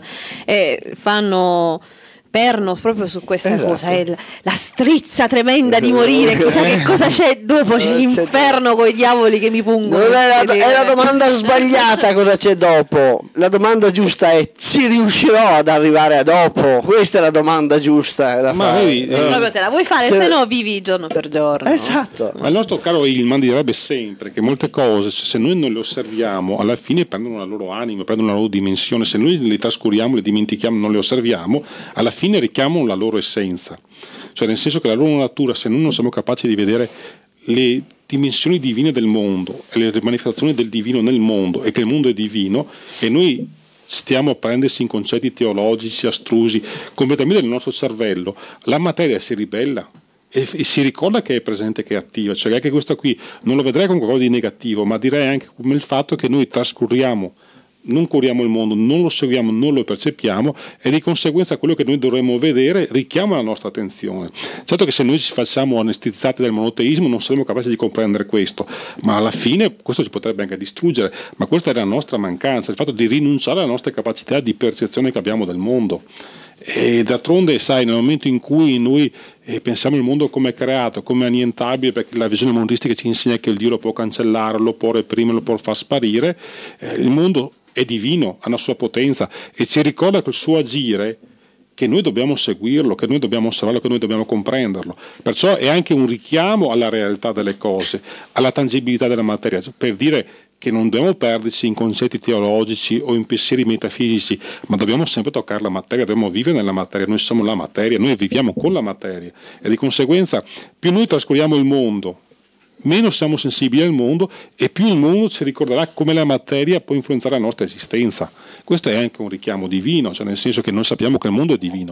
perno proprio su questa cosa, è la strizza tremenda di morire, chissà che cosa c'è dopo, c'è l'inferno con i diavoli che mi pungono. Non è la domanda sbagliata cosa c'è dopo, la domanda giusta è: ci riuscirò ad arrivare a dopo? Questa è la domanda giusta da fare. Vedi, se proprio te la vuoi fare, se no vivi giorno per giorno. Esatto. Ma il nostro caro Hillman direbbe sempre che molte cose, se noi non le osserviamo, alla fine prendono la loro anima, prendono la loro dimensione. Se noi le trascuriamo, le dimentichiamo, non le osserviamo, alla fine richiamano la loro essenza, cioè nel senso che la loro natura, se noi non siamo capaci di vedere le dimensioni divine del mondo e le manifestazioni del divino nel mondo, e che il mondo è divino, e noi stiamo a prendersi in concetti teologici astrusi completamente nel nostro cervello, la materia si ribella e si ricorda che è presente, che è attiva. Cioè anche questo qui non lo vedrei come qualcosa di negativo, ma direi anche come il fatto che noi trascuriamo, non curiamo il mondo, non lo seguiamo, non lo percepiamo, e di conseguenza quello che noi dovremmo vedere richiama la nostra attenzione. Certo che se noi ci facciamo anestizzati dal monoteismo non saremo capaci di comprendere questo, ma alla fine questo ci potrebbe anche distruggere, ma questa è la nostra mancanza, il fatto di rinunciare alle nostre capacità di percezione che abbiamo del mondo. E d'altronde, sai, nel momento in cui noi pensiamo il mondo come creato, come annientabile, perché la visione monistica ci insegna che il Dio lo può cancellare, lo può reprimere, lo può far sparire, il mondo è divino, ha una sua potenza, e ci ricorda col suo agire che noi dobbiamo seguirlo, che noi dobbiamo osservarlo, che noi dobbiamo comprenderlo. Perciò è anche un richiamo alla realtà delle cose, alla tangibilità della materia, per dire che non dobbiamo perderci in concetti teologici o in pensieri metafisici, ma dobbiamo sempre toccare la materia, dobbiamo vivere nella materia, noi siamo la materia, noi viviamo con la materia, e di conseguenza più noi trascuriamo il mondo, meno siamo sensibili al mondo, e più il mondo ci ricorderà come la materia può influenzare la nostra esistenza. Questo è anche un richiamo divino, cioè nel senso che noi sappiamo che il mondo è divino.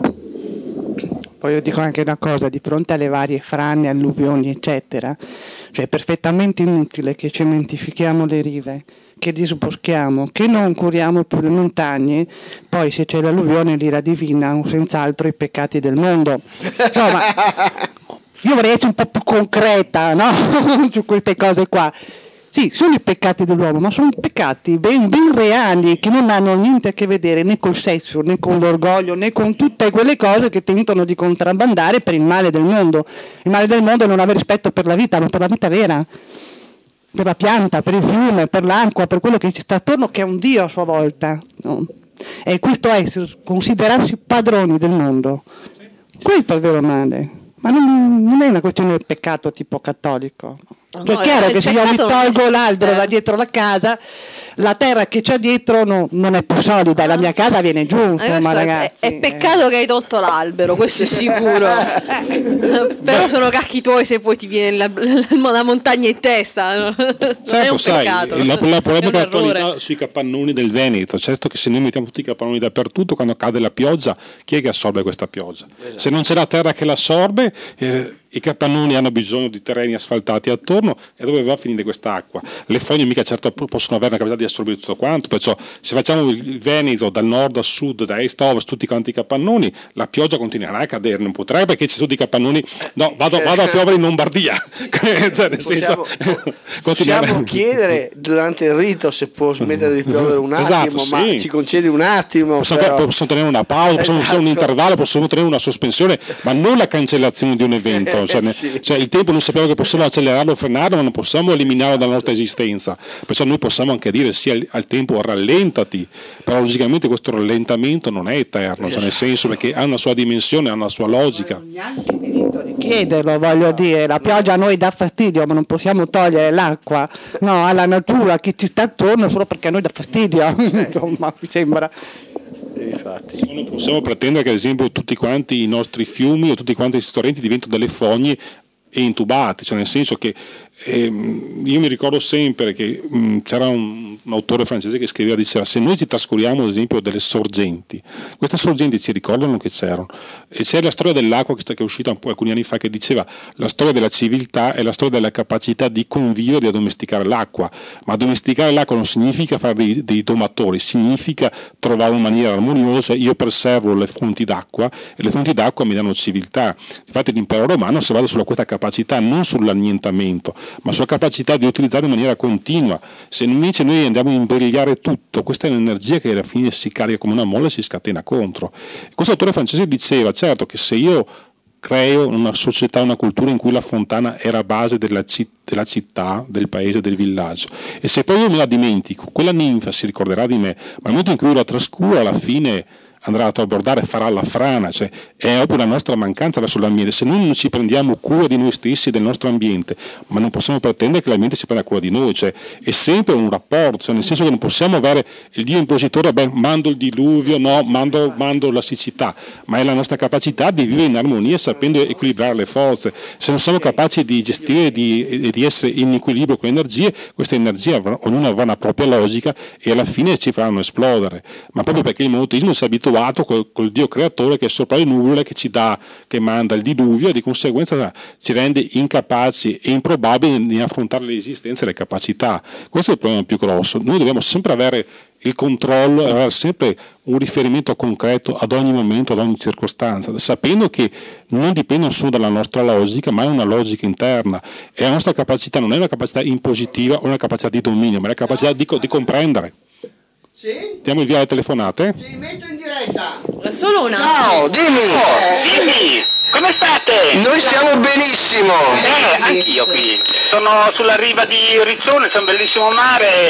Poi io dico anche una cosa: di fronte alle varie frane, alluvioni eccetera, cioè è perfettamente inutile che cementifichiamo le rive, che disboschiamo, che non curiamo più le montagne. Poi se c'è l'alluvione lì ravvimano senz'altro i peccati del mondo. Insomma, io vorrei essere un po' più concreta, no? Su queste cose qua. Sì, sono i peccati dell'uomo, ma sono peccati ben reali, che non hanno niente a che vedere né col sesso, né con l'orgoglio, né con tutte quelle cose che tentano di contrabbandare per il male del mondo. Il male del mondo è non avere rispetto per la vita, ma per la vita vera, per la pianta, per il fiume, per l'acqua, per quello che ci sta attorno, che è un Dio a sua volta. No? E questo è considerarsi padroni del mondo. Questo è il vero male. Ma non è una questione del peccato tipo cattolico. Cioè, è chiaro che se io mi tolgo l'albero da dietro la casa, la terra che c'è dietro non è più solida, e la mia casa viene giù. Insomma, ragazzi. È peccato che hai tolto l'albero, questo è sicuro. Però sono cacchi tuoi se poi ti viene la montagna in testa. Certo, è un sai, peccato. la polemica attualità sui capannoni del Veneto. Certo che se noi mettiamo tutti i capannoni dappertutto, quando cade la pioggia, chi è che assorbe questa pioggia? Esatto. Se non c'è la terra che l'assorbe, i capannoni hanno bisogno di terreni asfaltati attorno, e dove va a finire quest'acqua? Le fogne mica certo possono avere la capacità di assorbire tutto quanto, perciò se facciamo il Veneto dal nord a sud, da est a ovest, tutti quanti i capannoni, la pioggia continuerà a cadere, non potrebbe, perché ci sono tutti i capannoni. No, vado a piovere in Lombardia. Cioè, nel senso, possiamo chiedere durante il rito se può smettere di piovere un attimo, esatto, ma sì. ci concedi un attimo. Possiamo tenere una pausa, possiamo fare un intervallo, possiamo tenere una sospensione, ma non la cancellazione di un evento. Cioè il tempo noi sappiamo che possiamo accelerarlo o frenarlo, ma non possiamo eliminarlo dalla nostra esistenza. Perciò noi possiamo anche dire sì al tempo rallentati, però logicamente questo rallentamento non è eterno, cioè nel senso perché ha una sua dimensione, ha una sua logica. Non ha neanche diritto di chiederlo, voglio dire. La pioggia a noi dà fastidio, ma non possiamo togliere l'acqua, no, alla natura che ci sta attorno solo perché a noi dà fastidio. Insomma, mi sembra. Infatti. Non possiamo pretendere che ad esempio tutti quanti i nostri fiumi o tutti quanti i torrenti diventino delle fogne e intubati, cioè nel senso che io mi ricordo sempre che c'era un autore francese che scriveva, diceva: se noi ci trascuriamo ad esempio delle sorgenti, queste sorgenti ci ricordano che c'erano, e c'è la storia dell'acqua che è uscita alcuni anni fa, che diceva: la storia della civiltà è la storia della capacità di convivere, di addomesticare l'acqua, ma addomesticare l'acqua non significa fare dei domatori, significa trovare una maniera armoniosa. Io preservo le fonti d'acqua e le fonti d'acqua mi danno civiltà. Infatti l'impero romano si basa sulla questa capacità, non sull'annientamento, ma sulla capacità di utilizzare in maniera continua. Se invece noi andiamo a imbrigliare tutto, questa è un'energia che alla fine si carica come una molla e si scatena contro. Questo autore francese diceva: certo che se io creo una società, una cultura in cui la fontana era base della città, del paese, del villaggio, e se poi io me la dimentico, quella ninfa si ricorderà di me, ma nel momento in cui io la trascuro, alla fine andrà a trabordare e farà la frana, cioè è proprio la nostra mancanza verso l'ambiente. Se noi non ci prendiamo cura di noi stessi, del nostro ambiente, ma non possiamo pretendere che l'ambiente si prenda cura di noi, cioè è sempre un rapporto, cioè nel senso che non possiamo avere il Dio impositore: mando il diluvio, no, mando la siccità, ma è la nostra capacità di vivere in armonia sapendo equilibrare le forze. Se non siamo capaci di gestire e di essere in equilibrio con le energie, queste energie ognuna avrà una propria logica e alla fine ci faranno esplodere, ma proprio perché il monoteismo si abitua col Dio creatore che è sopra le nuvole, che manda il diluvio, e di conseguenza ci rende incapaci e improbabili di affrontare l'esistenza e le capacità. Questo è il problema più grosso. Noi dobbiamo sempre avere il controllo, avere sempre un riferimento concreto ad ogni momento, ad ogni circostanza, sapendo che non dipendono solo dalla nostra logica, ma è una logica interna, e la nostra capacità non è una capacità impositiva o una capacità di dominio, ma è la capacità di comprendere. Sì? Diamo il via alle telefonate? Ti metto in diretta. Solo una. Ciao, dimmi, come state? noi stiamo benissimo. Anch'io qui. Sono sulla riva di Riccione, c'è un bellissimo mare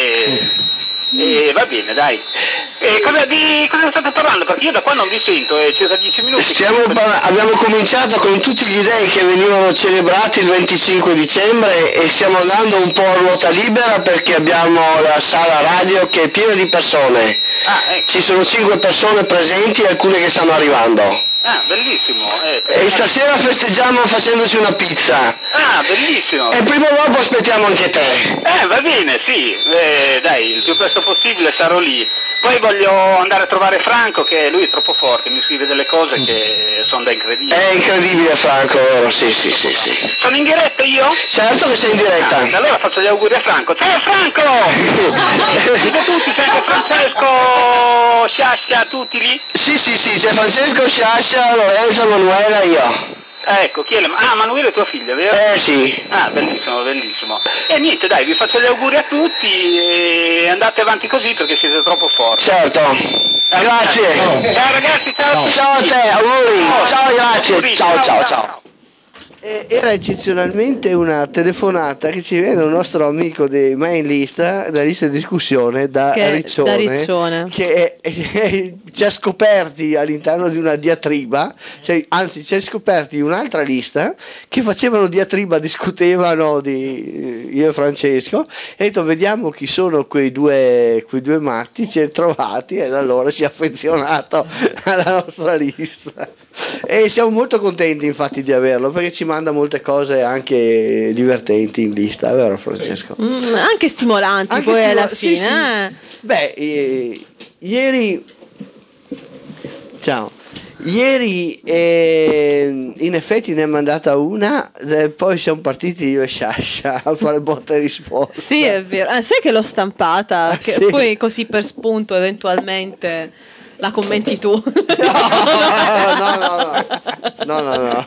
e va bene, dai. Di cosa state parlando? Perché io da qua non vi sento, è circa 10 minuti. Abbiamo cominciato con tutti gli dei che venivano celebrati il 25 dicembre e stiamo andando un po' a ruota libera perché abbiamo la sala radio che è piena di persone. Ecco. Ci sono 5 persone presenti e alcune che stanno arrivando. Bellissimo. E stasera festeggiamo facendoci una pizza. Bellissimo. E prima o dopo aspettiamo anche te. Va bene, sì. Dai, il più presto possibile sarò lì. Poi voglio andare a trovare Franco, che lui è troppo forte, mi scrive delle cose che sono da incredibili. È incredibile Franco, vero? Sì. Sono in diretta io? Certo che sei in diretta. Allora faccio gli auguri a Franco. Ciao Franco! Siete tutti, c'è Francesco, Sciascia, tutti lì? Sì, c'è Francesco, Sciascia, Lorenzo, Manuela e io. Ecco, chi è Manuela è tua figlia, vero? Sì. Bellissimo. E niente, dai, vi faccio gli auguri a tutti e andate avanti così perché siete troppo forti. Certo. Grazie. Ciao ragazzi, ciao. Ciao a te, auguri. Ciao, grazie. Ciao. Era eccezionalmente una telefonata che ci viene un nostro amico di main lista, da lista di discussione da Riccione, che ci ha scoperti all'interno di una diatriba, anzi ci ha scoperti un'altra lista che facevano diatriba, discutevano io e Francesco, e ha detto: vediamo chi sono quei due matti, ci ha trovati, e da allora si è affezionato alla nostra lista. E siamo molto contenti infatti di averlo, perché ci manda molte cose anche divertenti in lista, vero Francesco? Anche stimolanti, anche poi alla fine. Sì. Beh, ieri in effetti ne è mandata una, poi siamo partiti io e Sciascia a fare botta e risposta. Sì, è vero. Sai che l'ho stampata, che sì. Poi così per spunto eventualmente la commenti tu. No.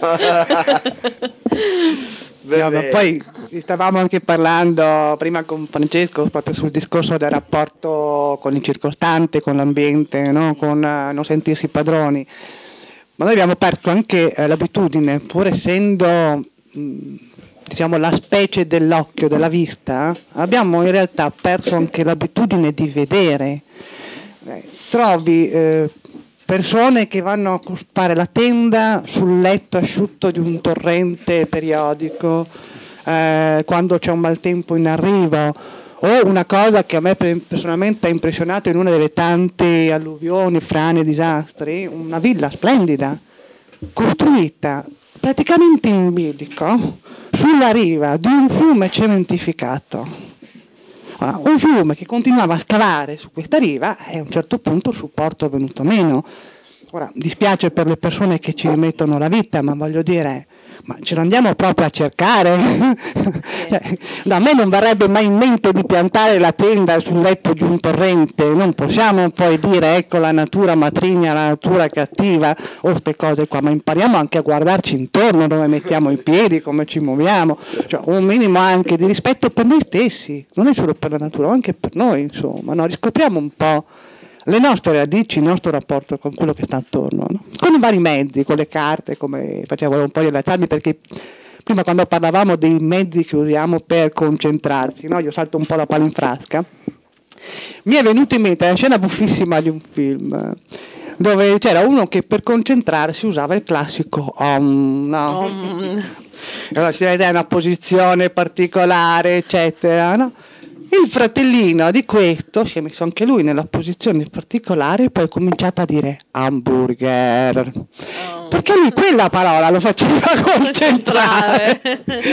Ma poi stavamo anche parlando prima con Francesco proprio sul discorso del rapporto con il circostante, con l'ambiente, no? Con non sentirsi padroni. Ma noi abbiamo perso anche l'abitudine, pur essendo diciamo la specie dell'occhio, della vista, abbiamo in realtà perso anche l'abitudine di vedere. Trovi persone che vanno a fare la tenda sul letto asciutto di un torrente periodico quando c'è un maltempo in arrivo, O una cosa che a me personalmente ha impressionato in una delle tante alluvioni, frane, disastri, una villa splendida, costruita praticamente in bilico sulla riva di un fiume cementificato. Un fiume che continuava a scavare su questa riva e a un certo punto il supporto è venuto meno. Ora, dispiace per le persone che ci rimettono la vita, ma voglio dire, ma ce lo andiamo proprio a cercare? A me non verrebbe mai in mente di piantare la tenda sul letto di un torrente, non possiamo poi dire ecco la natura matrigna, la natura cattiva o queste cose qua, ma impariamo anche a guardarci intorno, dove mettiamo i piedi, come ci muoviamo, cioè, un minimo anche di rispetto per noi stessi, non è solo per la natura, ma anche per noi, insomma, no? Riscopriamo un po' le nostre radici, il nostro rapporto con quello che sta attorno, no? Con i vari mezzi, con le carte, come facevo un po' rilatarmi, perché prima quando parlavamo dei mezzi che usiamo per concentrarsi, no? Io salto un po' la palla in frasca, mi è venuta in mente una scena buffissima di un film dove c'era uno che per concentrarsi usava il classico no? Allora si vede una posizione particolare, eccetera, no? Il fratellino di questo si è messo anche lui nella posizione particolare e poi ha cominciato a dire hamburger. Perché lui quella parola lo faceva concentrare.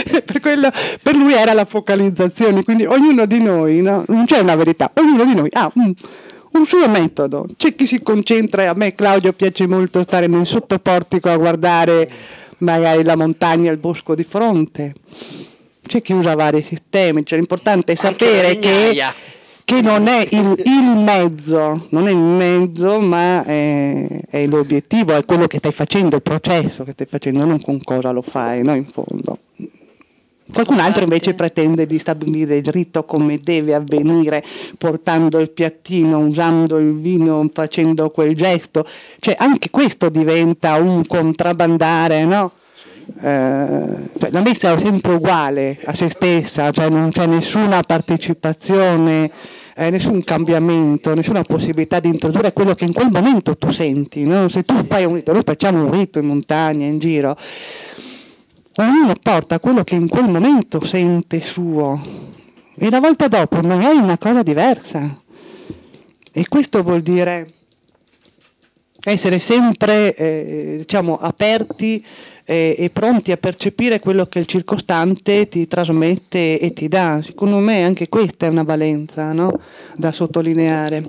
per lui era la focalizzazione, quindi ognuno di noi, no? Non c'è una verità, ognuno di noi ha un suo metodo. C'è chi si concentra, a me Claudio piace molto stare nel sottoportico a guardare magari la montagna e il bosco di fronte. C'è chi usa vari sistemi, cioè l'importante è sapere che non è il mezzo, ma è l'obiettivo, è quello che stai facendo, il processo che stai facendo, non con cosa lo fai, no? In fondo. Qualcun altro invece pretende di stabilire il rito come deve avvenire, portando il piattino, usando il vino, facendo quel gesto, cioè anche questo diventa un contrabbandare, no? La messa è sempre uguale a se stessa, cioè non c'è nessuna partecipazione, nessun cambiamento, nessuna possibilità di introdurre quello che in quel momento tu senti, no? Se tu fai un rito, noi facciamo un rito in montagna, in giro, ognuno porta quello che in quel momento sente suo e la volta dopo magari è una cosa diversa, e questo vuol dire essere sempre diciamo aperti e pronti a percepire quello che il circostante ti trasmette e ti dà. Secondo me anche questa è una valenza, no? Da sottolineare.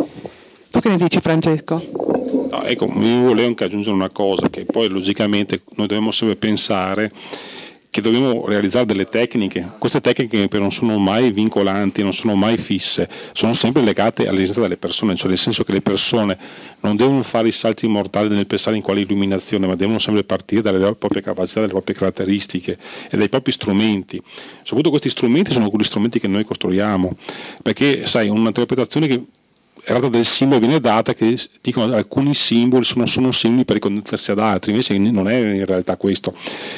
Tu che ne dici, Francesco? No, ecco, io volevo anche aggiungere una cosa, che poi logicamente noi dobbiamo sempre pensare che dobbiamo realizzare delle tecniche. Queste tecniche non sono mai vincolanti, non sono mai fisse, sono sempre legate all'esistenza delle persone, cioè nel senso che le persone non devono fare i salti mortali nel pensare in quale illuminazione, ma devono sempre partire dalle proprie capacità, dalle proprie caratteristiche e dai propri strumenti. Soprattutto questi strumenti sono quegli strumenti che noi costruiamo, perché sai, un'interpretazione che errata del simbolo viene data che dicono che alcuni simboli sono simili per riconnettersi ad altri, invece non è in realtà questo.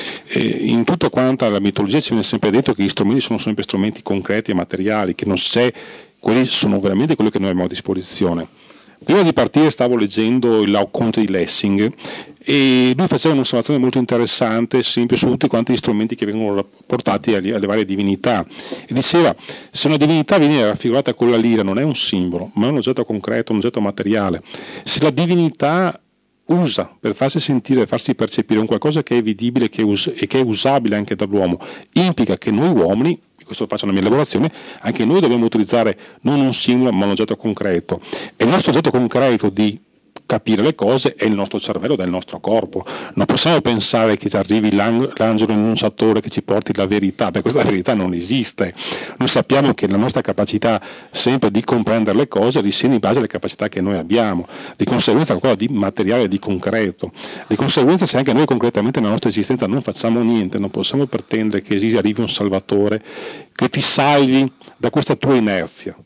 In tutta quanta la mitologia ci viene sempre detto che gli strumenti sono sempre strumenti concreti e materiali, che non c'è, quelli sono veramente quello che noi abbiamo a disposizione. Prima di partire stavo leggendo il Laocoonte di Lessing e lui faceva un'osservazione molto interessante sempre su tutti quanti gli strumenti che vengono portati alle varie divinità, e diceva: se una divinità viene raffigurata con la lira non è un simbolo, ma è un oggetto concreto, un oggetto materiale. Se la divinità usa per farsi sentire, farsi percepire un qualcosa che è vidibile e che è usabile anche dall'uomo, implica che noi uomini, questo faccio nella mia elaborazione, anche noi dobbiamo utilizzare non un simbolo ma un oggetto concreto, e il nostro oggetto concreto di capire le cose è il nostro cervello, del nostro corpo. Non possiamo pensare che ci arrivi l'angelo annunciatore che ci porti la verità, perché questa verità non esiste. Noi sappiamo che la nostra capacità sempre di comprendere le cose risiede in base alle capacità che noi abbiamo, di conseguenza qualcosa di materiale, di concreto. Di conseguenza, se anche noi concretamente nella nostra esistenza non facciamo niente, non possiamo pretendere che arrivi un salvatore che ti salvi da questa tua inerzia,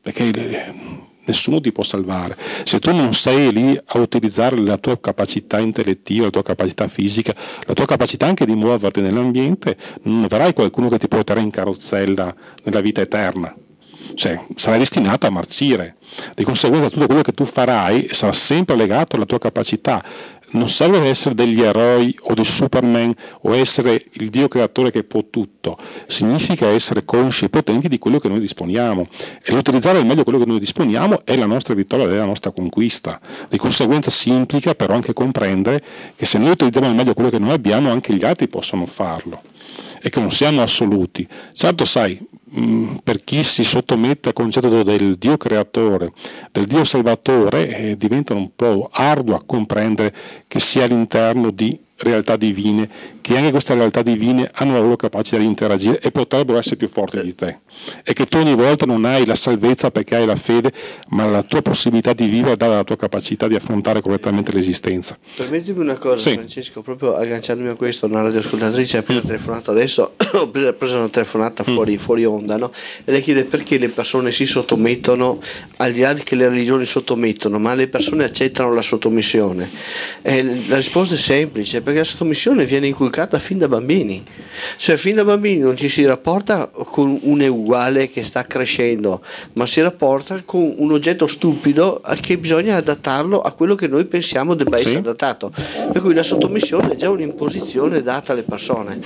perché nessuno ti può salvare. Se tu non sei lì a utilizzare la tua capacità intellettiva, la tua capacità fisica, la tua capacità anche di muoverti nell'ambiente, non avrai qualcuno che ti porterà in carrozzella nella vita eterna. Cioè, sarai destinato a marcire. Di conseguenza tutto quello che tu farai sarà sempre legato alla tua capacità non serve essere degli eroi o di Superman o essere il Dio creatore che può tutto, significa essere consci e potenti di quello che noi disponiamo, e l'utilizzare al meglio quello che noi disponiamo è la nostra vittoria, è la nostra conquista. Di conseguenza si implica però anche comprendere che se noi utilizziamo al meglio quello che noi abbiamo, anche gli altri possono farlo, e che non siamo assoluti. Certo, sai, per chi si sottomette al concetto del Dio creatore, del Dio salvatore, diventa un po' arduo a comprendere che sia all'interno di realtà divine, che anche queste realtà divine hanno la loro capacità di interagire e potrebbero essere più forti di te, e che tu ogni volta non hai la salvezza perché hai la fede, ma la tua possibilità di vivere dà la tua capacità di affrontare correttamente l'esistenza. Permettimi una cosa, sì. Francesco, proprio agganciandomi a questo, una radioascoltatrice ha appena telefonato adesso, ho preso una telefonata fuori onda, no? E lei chiede perché le persone si sottomettono, al di là che le religioni sottomettono, ma le persone accettano la sottomissione. La risposta è semplice, perché la sottomissione viene inculcata fin da bambini, cioè fin da bambini non ci si rapporta con un uguale che sta crescendo, ma si rapporta con un oggetto stupido che bisogna adattarlo a quello che noi pensiamo debba essere adattato, per cui la sottomissione è già un'imposizione data alle persone.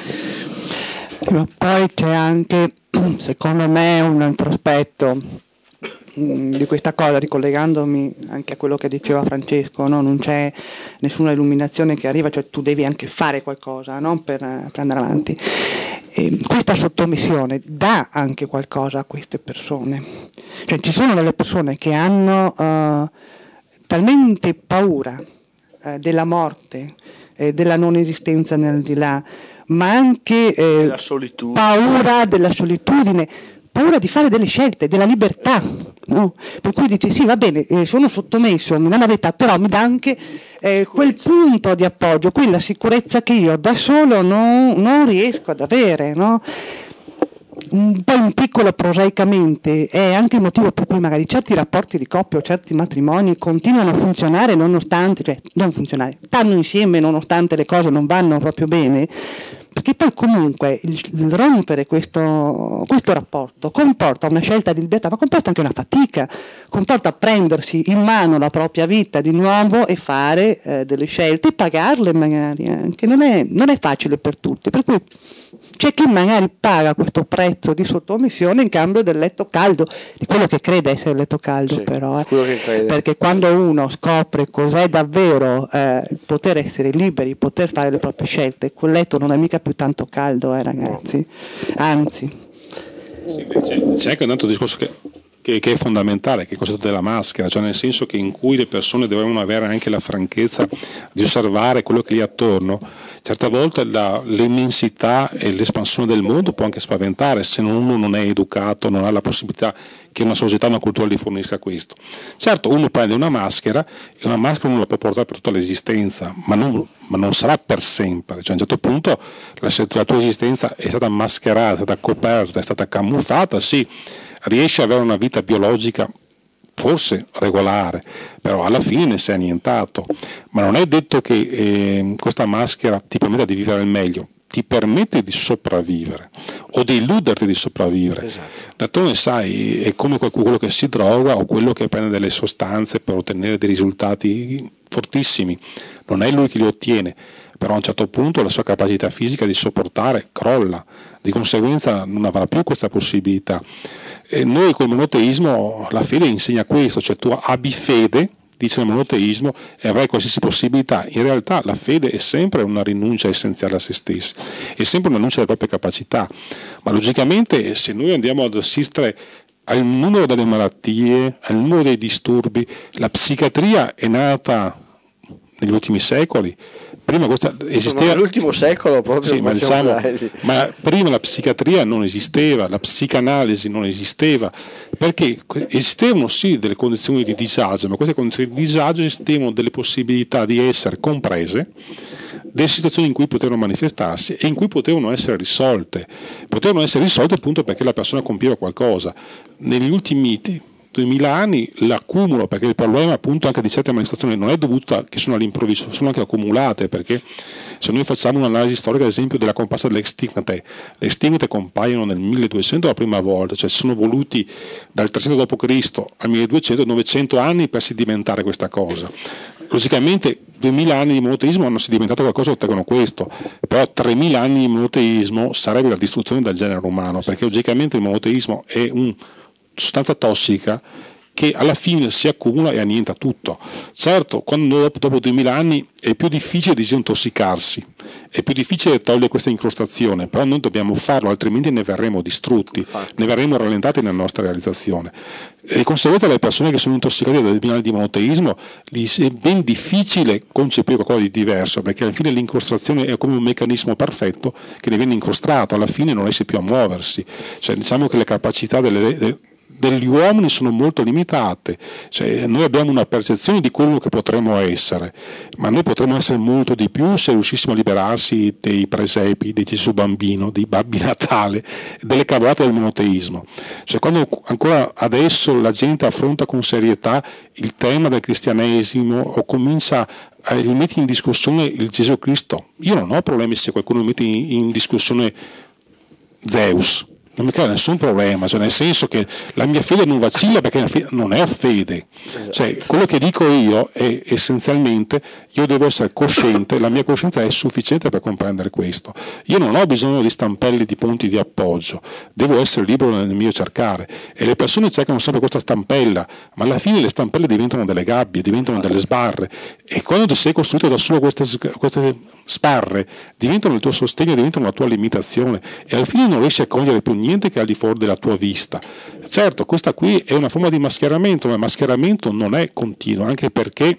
Ma poi c'è anche, secondo me, un altro aspetto di questa cosa, ricollegandomi anche a quello che diceva Francesco, no? Non c'è nessuna illuminazione che arriva, cioè tu devi anche fare qualcosa, no? per andare avanti. E questa sottomissione dà anche qualcosa a queste persone, cioè ci sono delle persone che hanno talmente paura della morte, della non esistenza nel di là, ma anche paura della solitudine, paura di fare delle scelte, della libertà, no? Per cui dice sì, va bene, sono sottomesso, mi dà la verità, però mi dà anche quel punto di appoggio, quella sicurezza che io da solo non riesco ad avere, no? Un po' in piccolo prosaicamente è anche il motivo per cui magari certi rapporti di coppia o certi matrimoni continuano a funzionare nonostante, cioè non funzionare, stanno insieme nonostante le cose non vanno proprio bene, perché poi comunque il rompere questo rapporto comporta una scelta di libertà, ma comporta anche una fatica, comporta prendersi in mano la propria vita di nuovo e fare delle scelte e pagarle magari anche, non è facile per tutti, per cui c'è chi magari paga questo prezzo di sottomissione in cambio del letto caldo, di quello che crede essere il letto caldo, sì, però perché quando uno scopre cos'è davvero poter essere liberi, poter fare le proprie scelte, quel letto non è mica più tanto caldo, ragazzi, no. Anzi. Sì, c'è anche un altro discorso che è fondamentale, che è il concetto della maschera, cioè nel senso che in cui le persone devono avere anche la franchezza di osservare quello che è lì attorno. Certe volte l'immensità e l'espansione del mondo può anche spaventare se uno non è educato, non ha la possibilità che una società, una cultura gli fornisca questo. Certo, uno prende una maschera e una maschera non la può portare per tutta l'esistenza, ma non sarà per sempre, cioè a un certo punto la tua esistenza è stata mascherata, è stata coperta, è stata camuffata, sì, riesci ad avere una vita biologica forse regolare, però alla fine ne sei annientato, ma non è detto che questa maschera ti permetta di vivere al meglio, ti permette di sopravvivere o di illuderti di sopravvivere. Esatto. D'altronde sai, è come quello che si droga o quello che prende delle sostanze per ottenere dei risultati fortissimi, non è lui che li ottiene, però a un certo punto la sua capacità fisica di sopportare crolla, di conseguenza non avrà più questa possibilità. E noi col monoteismo, la fede insegna questo, cioè tu abbi fede, dice il monoteismo, e avrai qualsiasi possibilità. In realtà la fede è sempre una rinuncia essenziale a se stessi, è sempre una rinuncia alle proprie capacità, ma logicamente se noi andiamo ad assistere al numero delle malattie, al numero dei disturbi, la psichiatria è nata negli ultimi secoli. Prima questa esisteva nell'ultimo secolo proprio, sì, ma prima la psichiatria non esisteva, la psicanalisi non esisteva, perché esistevano sì delle condizioni di disagio, ma queste condizioni di disagio esistevano delle possibilità di essere comprese, delle situazioni in cui potevano manifestarsi e in cui potevano essere risolte appunto perché la persona compieva qualcosa. Negli ultimi 2000 anni l'accumulo, perché il problema appunto anche di certe manifestazioni non è dovuto che sono all'improvviso, sono anche accumulate, perché se noi facciamo un'analisi storica ad esempio della comparsa delle stigmate, le stigmate compaiono nel 1200 la prima volta, cioè sono voluti dal 300 d.C. al 1200 900 anni per sedimentare questa cosa. Logicamente 2000 anni di monoteismo hanno diventato qualcosa che ottengono questo, però 3000 anni di monoteismo sarebbe la distruzione del genere umano, perché logicamente il monoteismo è una sostanza tossica che alla fine si accumula e annienta tutto. Certo, quando dopo 2000 anni è più difficile disintossicarsi, è più difficile togliere questa incrostazione, però noi dobbiamo farlo, altrimenti ne verremo distrutti, ne verremo rallentati nella nostra realizzazione. E di conseguenza le persone che sono intossicate da 2000 anni di monoteismo è ben difficile concepire qualcosa di diverso, perché alla fine l'incrostazione è come un meccanismo perfetto che ne viene incrostato, alla fine non riesce più a muoversi. Cioè, diciamo che le capacità degli uomini sono molto limitate, cioè, noi abbiamo una percezione di quello che potremmo essere, ma noi potremmo essere molto di più se riuscissimo a liberarsi dei presepi, di Gesù bambino, dei Babbi Natale, delle cavolate del monoteismo. Cioè, quando ancora adesso la gente affronta con serietà il tema del cristianesimo o comincia a mettere in discussione il Gesù Cristo, io non ho problemi se qualcuno mette in discussione Zeus, non mi crea nessun problema, cioè nel senso che la mia fede non vacilla perché non è fede, cioè quello che dico io è essenzialmente io devo essere cosciente, la mia coscienza è sufficiente per comprendere questo, io non ho bisogno di stampelli di punti di appoggio, devo essere libero nel mio cercare, e le persone cercano sempre questa stampella, ma alla fine le stampelle diventano delle gabbie, diventano delle sbarre, e quando ti sei costruito da solo queste sbarre diventano il tuo sostegno, diventano la tua limitazione, e alla fine non riesci a cogliere più niente che al di fuori della tua vista. Certo, questa qui è una forma di mascheramento, ma il mascheramento non è continuo, anche perché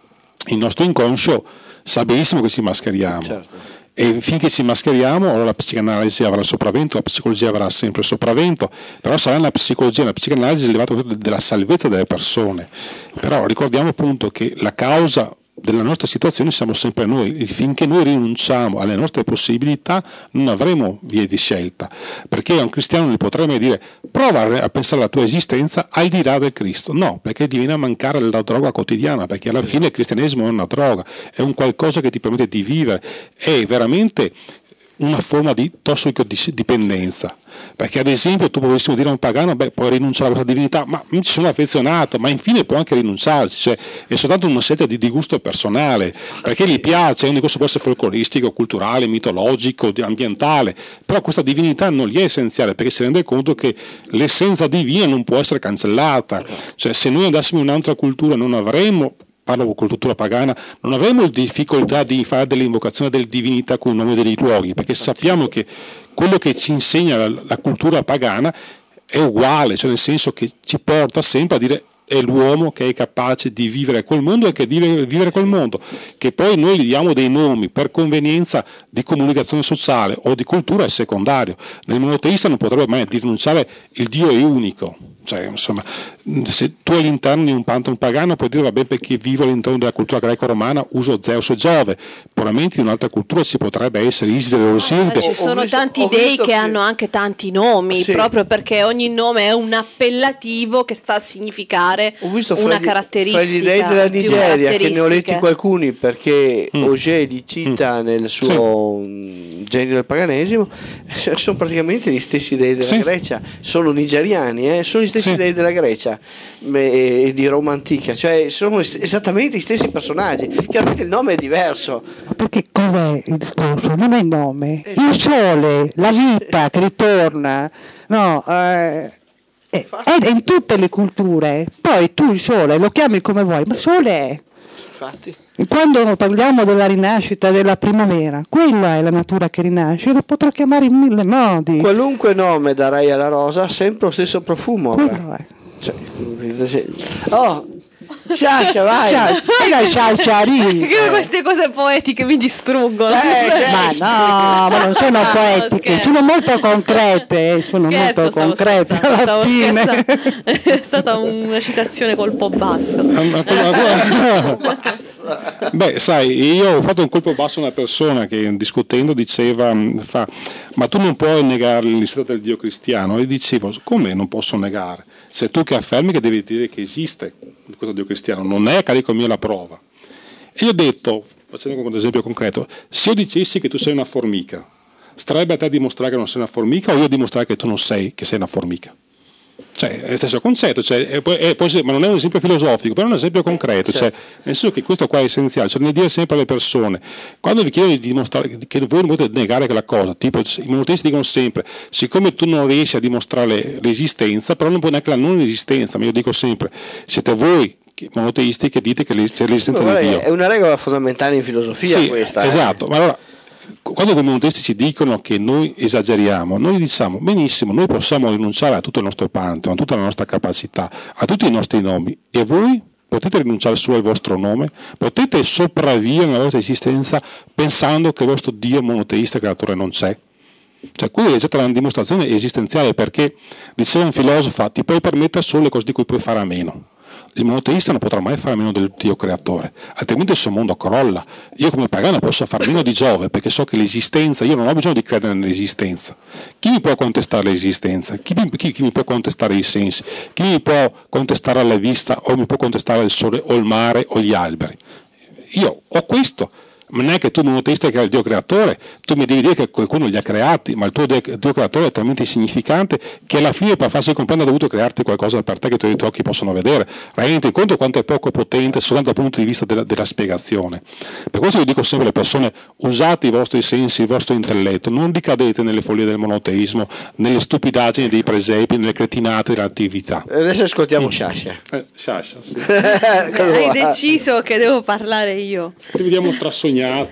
il nostro inconscio sa benissimo che ci mascheriamo. Certo. E finché ci mascheriamo, allora la psicanalisi avrà il sopravvento, la psicologia avrà sempre il sopravvento, però sarà la psicologia e la psicanalisi elevato della salvezza delle persone. Però ricordiamo appunto che la causa della nostra situazione siamo sempre noi, finché noi rinunciamo alle nostre possibilità non avremo vie di scelta, perché a un cristiano non gli potrei mai dire prova a pensare alla tua esistenza al di là del Cristo, no, perché ti viene a mancare la droga quotidiana, perché alla fine il cristianesimo è una droga, è un qualcosa che ti permette di vivere, è veramente una forma di tossicodipendenza, perché ad esempio tu potresti dire a un pagano puoi rinunciare alla questa divinità, ma mi ci sono affezionato, ma infine può anche rinunciarci, cioè è soltanto una scelta di gusto personale, perché gli piace, è un discorso può essere folcloristico, culturale, mitologico, ambientale, però questa divinità non gli è essenziale, perché si rende conto che l'essenza divina non può essere cancellata, cioè se noi andassimo in un'altra cultura non avremmo, parlo con cultura pagana, non avremo difficoltà di fare delle invocazioni delle divinità con il nome dei luoghi, perché sappiamo che quello che ci insegna la cultura pagana è uguale, cioè nel senso che ci porta sempre a dire è l'uomo che è capace di vivere quel mondo e che deve vivere quel mondo, che poi noi gli diamo dei nomi per convenienza di comunicazione sociale o di cultura è secondario. Nel monoteista non potrebbe mai rinunciare il Dio è unico, cioè insomma se tu all'interno di un pantheon pagano puoi dire vabbè perché vivo all'interno della cultura greco-romana uso Zeus e Giove, probabilmente in un'altra cultura ci potrebbe essere Iside o Osiride. Ci sono tanti dei che hanno anche tanti nomi, sì, proprio perché ogni nome è un appellativo che sta a significare una caratteristica. Fra gli dei della Nigeria, che ne ho letti qualcuni perché Auger li cita nel suo genio del paganesimo, sono praticamente gli stessi dei della Grecia, sono nigeriani, sono gli stessi dei della Grecia e di Roma antica, cioè sono esattamente gli stessi personaggi, chiaramente il nome è diverso. Perché cos'è il discorso? Non è il nome, il sole, la vita che ritorna, no, è in tutte le culture, poi tu il sole lo chiami come vuoi, ma sole è. Infatti. Quando parliamo della rinascita, della primavera, quella è la natura che rinasce, lo potrò chiamare in mille modi. Qualunque nome darai alla rosa ha sempre lo stesso profumo. Quello è. Oh, Sciascia, vai! Queste cose poetiche mi distruggono. Ma non sono poetiche, sono molto concrete. Alla fine. È stata una citazione colpo basso. Beh, sai, io ho fatto un colpo basso a una persona che discutendo diceva ma tu non puoi negare l'esistenza del Dio cristiano, e dicevo come non posso negare? Se tu che affermi che devi dire che esiste questo Dio cristiano, non è a carico mio la prova. E io ho detto, facendo un esempio concreto, se io dicessi che tu sei una formica, starebbe a te a dimostrare che non sei una formica o io a dimostrare che tu non sei, che sei una formica? Cioè, è lo stesso concetto, cioè, ma non è un esempio filosofico, però è un esempio concreto, cioè, nel senso che questo qua è essenziale, cioè nel dire sempre alle persone, quando vi chiedono di dimostrare che voi non potete negare quella cosa, tipo i monoteisti dicono sempre, siccome tu non riesci a dimostrare l'esistenza, però non puoi neanche la non esistenza, ma io dico sempre, siete voi monoteisti che dite che c'è l'esistenza di Dio. È una regola fondamentale in filosofia, sì, questa. Esatto, ma allora quando i monoteisti ci dicono che noi esageriamo, noi diciamo benissimo, noi possiamo rinunciare a tutto il nostro pantheon, a tutta la nostra capacità, a tutti i nostri nomi, e voi potete rinunciare solo al vostro nome, potete sopravvivere nella vostra esistenza pensando che il vostro Dio monoteista creatore non c'è. Cioè, qui è stata una dimostrazione esistenziale, perché diceva un filosofo, ti puoi permettere solo le cose di cui puoi fare a meno. Il monoteista non potrà mai fare a meno del Dio creatore, altrimenti il suo mondo crolla. Io come pagano posso fare meno di Giove, perché so che l'esistenza, io non ho bisogno di credere nell'esistenza. Chi mi può contestare l'esistenza? Chi mi può contestare i sensi? Chi mi può contestare la vista, o mi può contestare il sole o il mare o gli alberi? Io ho questo. Ma non è che tu monoteista che è il Dio creatore, tu mi devi dire che qualcuno li ha creati, ma il tuo Dio creatore è talmente insignificante che alla fine, per farsi comprendere, ha dovuto crearti qualcosa per te che i tuoi occhi possono vedere. Renditi conto quanto è poco potente soltanto dal punto di vista della spiegazione. Per questo io dico sempre alle persone, usate i vostri sensi, il vostro intelletto, non ricadete nelle follie del monoteismo, nelle stupidaggini dei presepi, nelle cretinate dell'attività. Adesso ascoltiamo Sciascia. Sciascia, sì. Hai deciso che devo parlare io. Ti vediamo trassognata.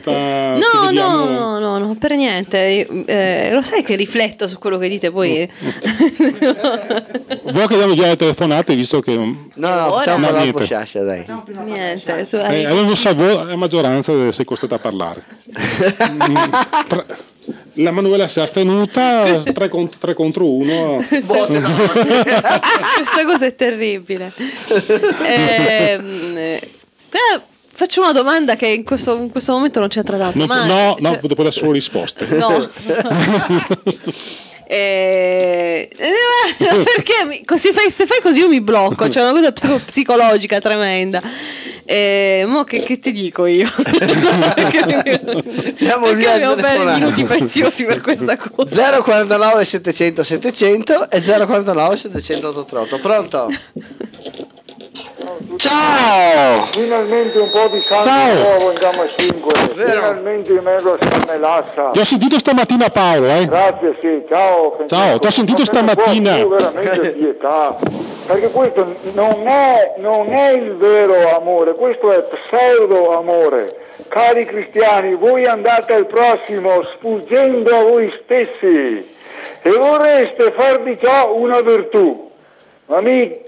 No, per niente. Lo sai che rifletto su quello che dite poi. Vuoi che diamo già le telefonate, visto che no, facciamo parlare un po' Sciascia, dai. Niente, tu la maggioranza sei costretta a parlare. La Manuela si è astenuta 3 contro 1. Questa cosa è terribile. Faccio una domanda che in questo momento non ci ha trattato. No, devo dare solo risposte. No. Perché se fai così io mi blocco, c'è una cosa psicologica tremenda. Mo che ti dico io? Andiamo via, abbiamo bene minuti preziosi per questa cosa. 049 700 700 e 049 700 838. Pronto? Ciao! Finalmente un po' di sangue nuovo in Gamma 5. Finalmente in mezzo a Sannelassa. Ti ho sentito stamattina, Paolo, Grazie, sì, ciao. Ciao, ti ho sentito stamattina. Veramente pietà. Perché questo non è il vero amore, questo è pseudo amore. Cari cristiani, voi andate al prossimo sfuggendo a voi stessi e vorreste far di ciò una virtù. Ma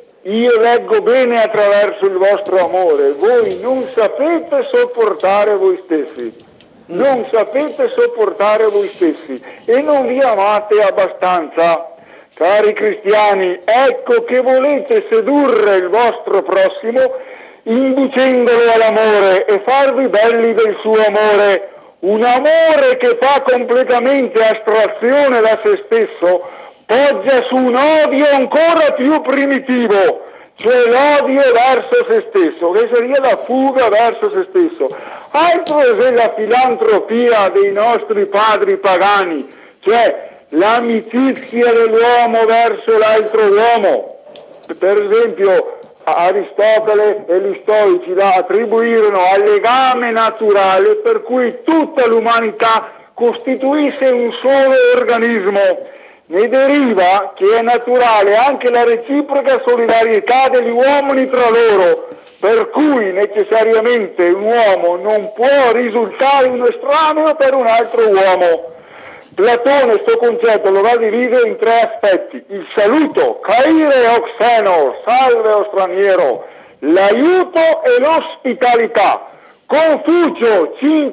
io leggo bene attraverso il vostro amore, voi non sapete sopportare voi stessi, non sapete sopportare voi stessi e non vi amate abbastanza. Cari cristiani, ecco che volete sedurre il vostro prossimo inducendolo all'amore e farvi belli del suo amore, un amore che fa completamente astrazione da se stesso, poggia su un odio ancora più primitivo, cioè l'odio verso se stesso, che seria la fuga verso se stesso. Altro è la filantropia dei nostri padri pagani, cioè l'amicizia dell'uomo verso l'altro uomo. Per esempio Aristotele e gli stoici la attribuirono al legame naturale per cui tutta l'umanità costituisse un solo organismo. Ne deriva che è naturale anche la reciproca solidarietà degli uomini tra loro, per cui necessariamente un uomo non può risultare un estraneo per un altro uomo. Platone questo concetto lo va a dividere in 3 aspetti: il saluto, caire o xeno, salve o straniero, l'aiuto e l'ospitalità. Confucio,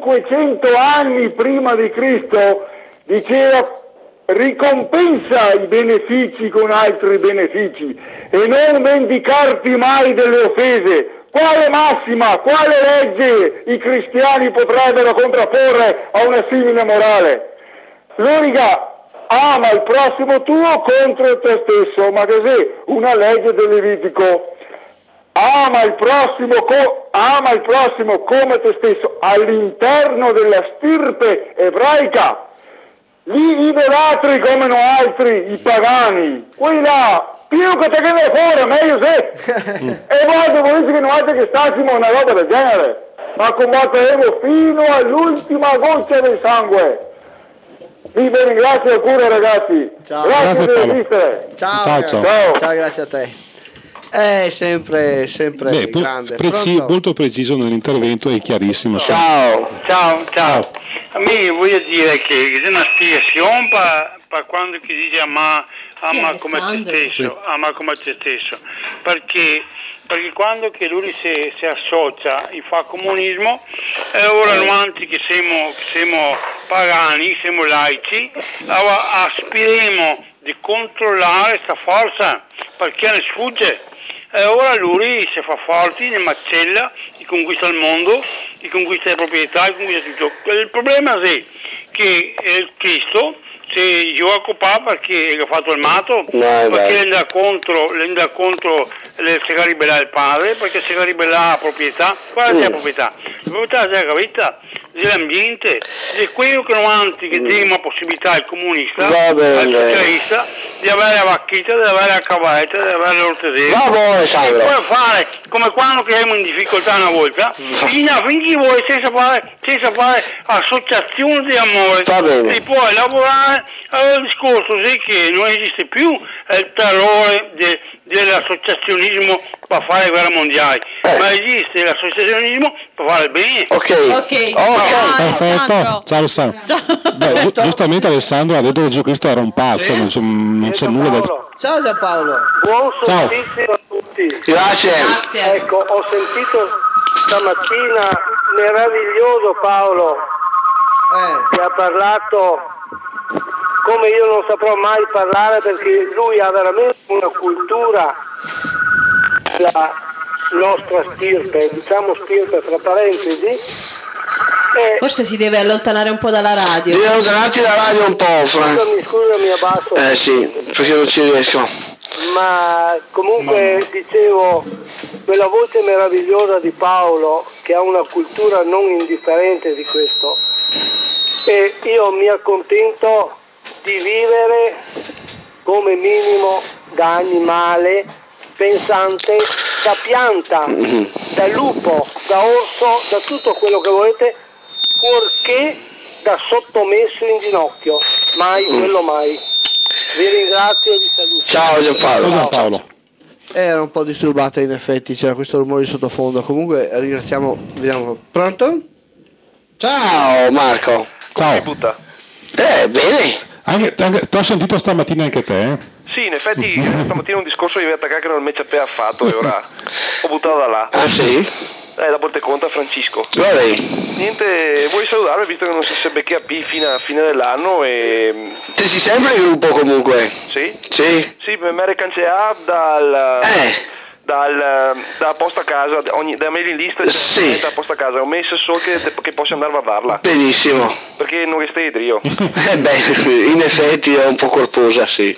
500 anni prima di Cristo, diceva: ricompensa i benefici con altri benefici e non vendicarti mai delle offese. Quale massima, quale legge i cristiani potrebbero contrapporre a una simile morale? L'unica: ama il prossimo tuo contro te stesso. Ma cos'è? Una legge del Levitico. Ama il prossimo come te stesso all'interno della stirpe ebraica. Gli idolatri come no altri, i pagani, quelli là, più che te che ne fuori, meglio se. E voi volete che noi che stassimo una roba del genere, ma combatteremo fino all'ultima goccia del sangue. Vi ringrazio ancora, ragazzi. Ciao. Grazie per esistere. Ciao, grazie a te. È sempre grande. Molto preciso nell'intervento e chiarissimo. Ciao. A me voglio dire che c'è una spiegazione per quando chi dice ama come te stesso, perché quando che lui si associa e fa comunismo, e ora noi che siamo pagani, siamo laici, allora aspiriamo di controllare questa forza perché ne sfugge. E ora lui si fa forte, ne macella, conquista il mondo, conquista le proprietà, conquista tutto. Il problema è che Cristo si gioca perché ha fatto il matto, perché le andrà contro si fa ribellare il padre, perché si fa ribellare la proprietà. Qual è la proprietà? La proprietà è la vita, dell'ambiente, di quello che non anzi che diamo la possibilità al comunista, al socialista, di avere la vacchita, di avere la cavalletta, di avere l'ortesera. E poi fare come quando creiamo in difficoltà una volta, finché vuoi senza fare associazione di amore, e poi lavorare al discorso che non esiste più il terrore dell'associazionismo per fare guerra mondiale, ma esiste l'associazionismo per fare il bene. Ok. Perfetto. Ciao Alessandro. Beh, giustamente Alessandro ha detto che Gesù Cristo era un pazzo, non c'è nulla da dire. Ciao Giampaolo. Buon solstizio a tutti. Grazie. Ecco, ho sentito stamattina meraviglioso Paolo che ha parlato come io non saprò mai parlare, perché lui ha veramente una cultura, la nostra stirpe, diciamo stirpe tra parentesi. Forse si deve allontanare un po' dalla radio. Devi allontanarti dalla radio un po', Frank. Scusami, abbasso. Sì, perché non ci riesco. Ma comunque dicevo, quella voce meravigliosa di Paolo, che ha una cultura non indifferente di questo, e io mi accontento di vivere come minimo da animale pensante, da pianta, da lupo, da orso, da tutto quello che volete, fuorché da sottomesso in ginocchio, mai, quello mai. Vi ringrazio e vi saluto. Ciao Giampaolo. Era un po' disturbata in effetti, c'era questo rumore di sottofondo. Comunque ringraziamo, vediamo. Pronto? Ciao Marco. Ciao. Bene. Ti ho sentito stamattina anche te? Sì, in effetti stamattina un discorso di attaccare che non mi ci appena fatto e ora ho buttato da là. Ah sì? Da te conta Francisco. Vabbè. Niente, vuoi salutarmi visto che non si becca fino a fine dell'anno e... Te sei sempre in gruppo comunque? Sì? Sì. Sì, mi ricanceato da posta a casa, da mailing list da posta a casa, ho messo solo che posso andare a guardarla. Benissimo. Perché non stai idrio. In effetti è un po' corposa, sì.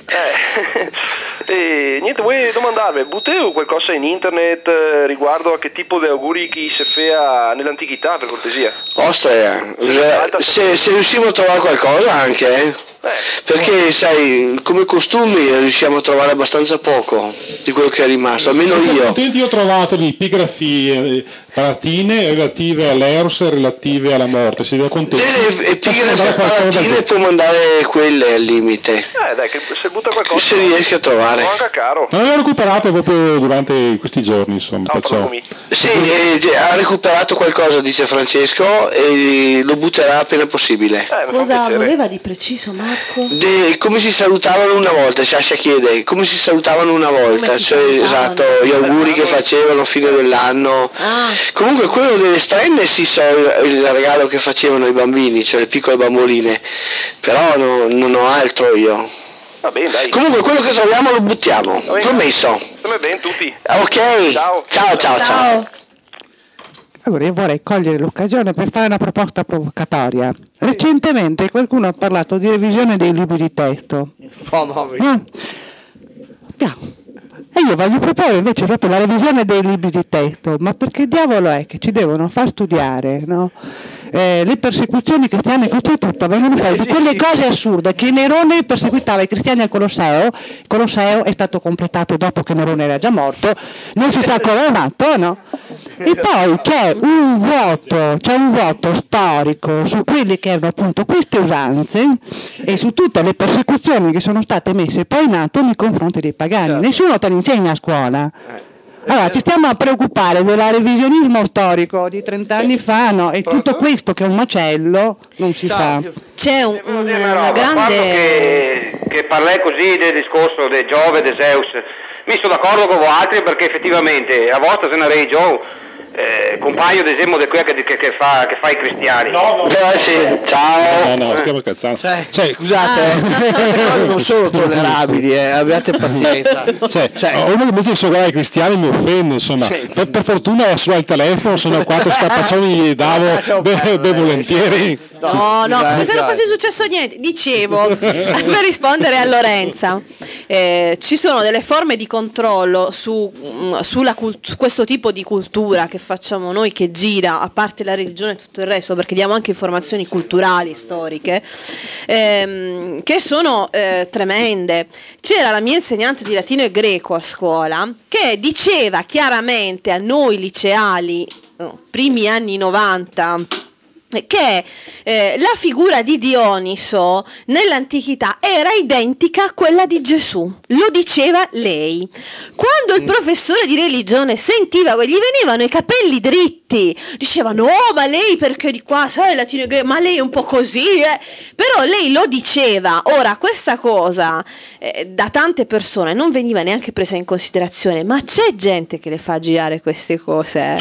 E niente, vuoi domandarmi, butteo qualcosa in internet riguardo a che tipo di auguri chi si fa nell'antichità, per cortesia? Ostia, se riusciamo a trovare qualcosa anche, perché sai, come costumi riusciamo a trovare abbastanza poco di quello che è rimasto, almeno io. Io ho trovato le epigrafi palatine relative all'Eros e relative alla morte, si deve contenti. Delle epigrafi palatine può mandare quelle al limite. Dai, che se butta qualcosa se riesce a trovare. Manca caro. Non l'ho recuperato proprio durante questi giorni, insomma. Sì, ha recuperato qualcosa, dice Francesco, e lo butterà appena possibile. Cosa voleva di preciso, Marco? Come si salutavano una volta, Sasha chiede, come si salutavano una volta, esatto, gli auguri che facevano a fine dell'anno. Comunque quello delle strenne sì, so il regalo che facevano i bambini, cioè le piccole bamboline, però non ho altro io. Va bene, dai. Comunque quello che troviamo lo buttiamo, promesso. Stiamo bene tutti. Ok, ciao. Allora io vorrei cogliere l'occasione per fare una proposta provocatoria. Recentemente qualcuno ha parlato di revisione dei libri di testo. E io voglio proporre invece proprio la revisione dei libri di testo, ma perché diavolo è che ci devono far studiare, no? le persecuzioni cristiane, questo è tutto, vengono fuori quelle cose assurde che Nerone perseguitava i cristiani al Colosseo. Il Colosseo è stato completato dopo che Nerone era già morto, non si sa come è nato, no? E poi c'è un vuoto storico su quelle che erano appunto queste usanze e su tutte le persecuzioni che sono state messe poi in atto nei confronti dei pagani. Nessuno te ne insegna a scuola. Allora, ci stiamo a preoccupare del revisionismo storico di 30 anni fa, no? E tutto questo che è un macello non si fa. C'è una grande... Che parlai così del discorso di Giove, di Zeus, mi sono d'accordo con voi altri perché effettivamente a vostra se ne regio compagno ad esempio di quella che fa i cristiani. Sì. Ciao. No, stiamo cazzando. Scusate, queste cose non sono tollerabili, abbiate pazienza. Uno che invece sono i cristiani mi offende, insomma. Per fortuna era solo al telefono, sono 4 scappazzoni gli davo ben volentieri. No, come se non fosse successo niente. Dicevo, per rispondere a Lorenza, ci sono delle forme di controllo su questo tipo di cultura che facciamo noi, che gira, a parte la religione e tutto il resto, perché diamo anche informazioni culturali, storiche, che sono tremende. C'era la mia insegnante di latino e greco a scuola che diceva chiaramente a noi liceali, primi anni 90, che la figura di Dioniso nell'antichità era identica a quella di Gesù, lo diceva lei. Quando il professore di religione sentiva che gli venivano i capelli dritti, diceva no, ma lei perché di qua sai latino e greco, ma lei è un po' così, però lei lo diceva. Ora questa cosa da tante persone non veniva neanche presa in considerazione, ma c'è gente che le fa girare queste cose,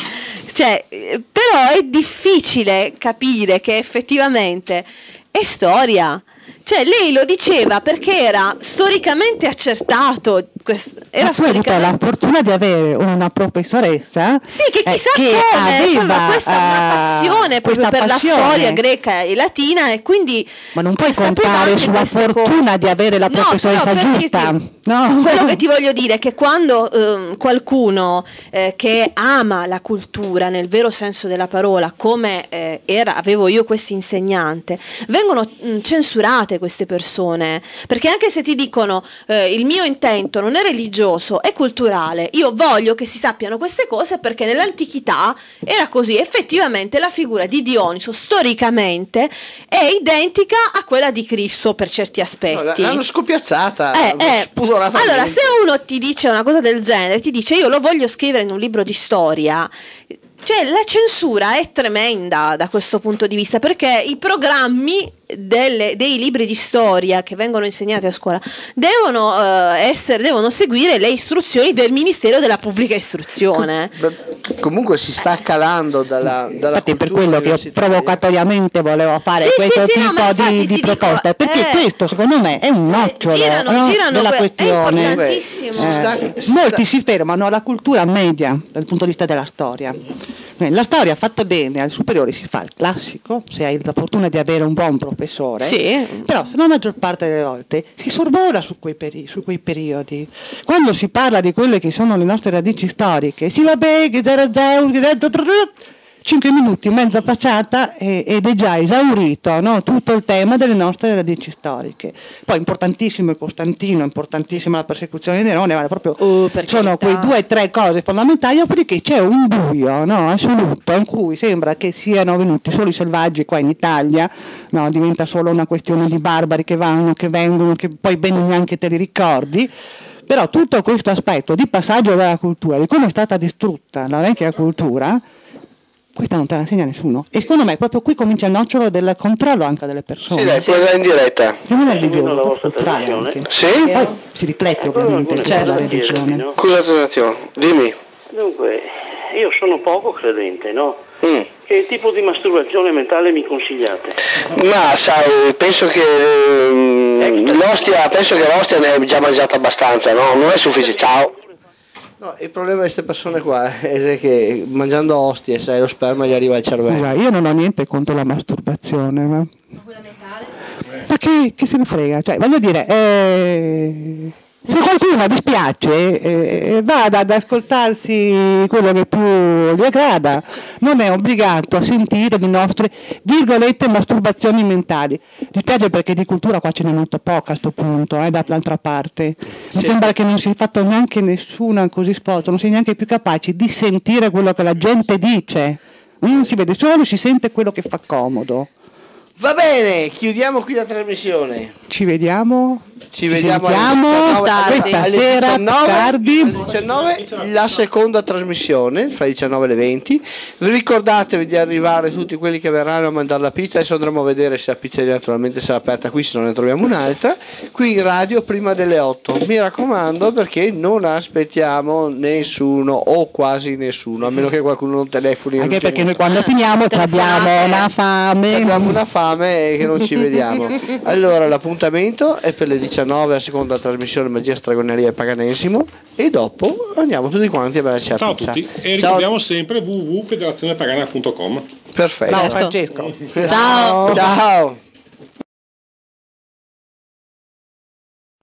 però è difficile capire che effettivamente è storia. Lei lo diceva perché era storicamente accertato. Era tu hai avuto la fortuna di avere una professoressa che chissà che come aveva questa una passione proprio per la storia greca e latina, e quindi ma non puoi contare sulla fortuna di avere la professoressa giusta. No. Quello che ti voglio dire è che quando qualcuno che ama la cultura nel vero senso della parola, come avevo io questo insegnante, vengono censurate queste persone, perché anche se ti dicono il mio intento non è religioso, è culturale, io voglio che si sappiano queste cose perché nell'antichità era così. Effettivamente la figura di Dioniso storicamente è identica a quella di Cristo per certi aspetti. L'hanno scoppiazzata, spudoratamente. Allora, se uno ti dice una cosa del genere, ti dice io lo voglio scrivere in un libro di storia, la censura è tremenda da questo punto di vista, perché i programmi dei libri di storia che vengono insegnati a scuola devono seguire le istruzioni del Ministero della Pubblica Istruzione. Comunque si sta calando dalla infatti per quello che io provocatoriamente volevo fare questo tipo di proposta, perché questo secondo me è un nocciolo della questione. Molti si fermano alla cultura media dal punto di vista della storia. La storia fatta bene al superiore si fa il classico, se hai la fortuna di avere un buon professore, però la maggior parte delle volte si sorvola su quei periodi. Quando si parla di quelle che sono le nostre radici storiche, si va bene, che era Zeus, 5 minuti, mezza facciata ed è già esaurito, no? Tutto il tema delle nostre radici storiche. Poi importantissimo è Costantino, importantissima la persecuzione di Nerone, sono quei 2 o 3 cose fondamentali, dopodiché c'è un buio, no? Assoluto, in cui sembra che siano venuti solo i selvaggi qua in Italia, no? Diventa solo una questione di barbari che vanno, che vengono, che poi bene neanche te li ricordi. Però tutto questo aspetto di passaggio della cultura, di come è stata distrutta la vecchia cultura, questa non te la insegna nessuno, e secondo me proprio qui comincia il nocciolo del controllo anche delle persone. Sì, dai, quella in diretta. Non è religioso, culturale anche. Sì? Poi si riflette ovviamente la religione. Scusate un attimo, dimmi. Dunque, io sono poco credente, no? Che tipo di masturbazione mentale mi consigliate? Ma sai, penso che l'ostia ne hai già mangiata abbastanza, no? Non è sufficiente. Ciao. No, il problema di queste persone qua è che mangiando ostie, sai, lo sperma gli arriva al cervello. Io non ho niente contro la masturbazione, ma che se ne frega? Voglio dire, Se qualcuno dispiace, vada ad ascoltarsi quello che più gli aggrada, non è obbligato a sentire le nostre virgolette masturbazioni mentali. Dispiace perché di cultura qua ce n'è molto poca a sto punto, dall'altra parte. Mi sembra che non si è fatto neanche nessuno così sposo, non si è neanche più capaci di sentire quello che la gente dice. Non si vede solo, si sente quello che fa comodo. Va bene, chiudiamo qui la trasmissione. Ci vediamo alle 19 la seconda trasmissione fra le 19 e le 20. Ricordatevi di arrivare tutti quelli che verranno a mandare la pizza. Adesso andremo a vedere se la pizzeria naturalmente sarà aperta qui, se non ne troviamo un'altra qui in radio prima delle 8. Mi raccomando, perché non aspettiamo nessuno o quasi nessuno, a meno che qualcuno non telefoni. Anche perché noi quando finiamo abbiamo una fame e che non ci vediamo. Allora l'appuntamento è per le 19 la seconda trasmissione Magia, Stregoneria e Paganesimo, e dopo andiamo tutti quanti a berci la pizza. Ciao a tutti, e ricordiamo sempre www.federazionepagana.com. Perfetto. Ciao Francesco. Ciao. Ciao.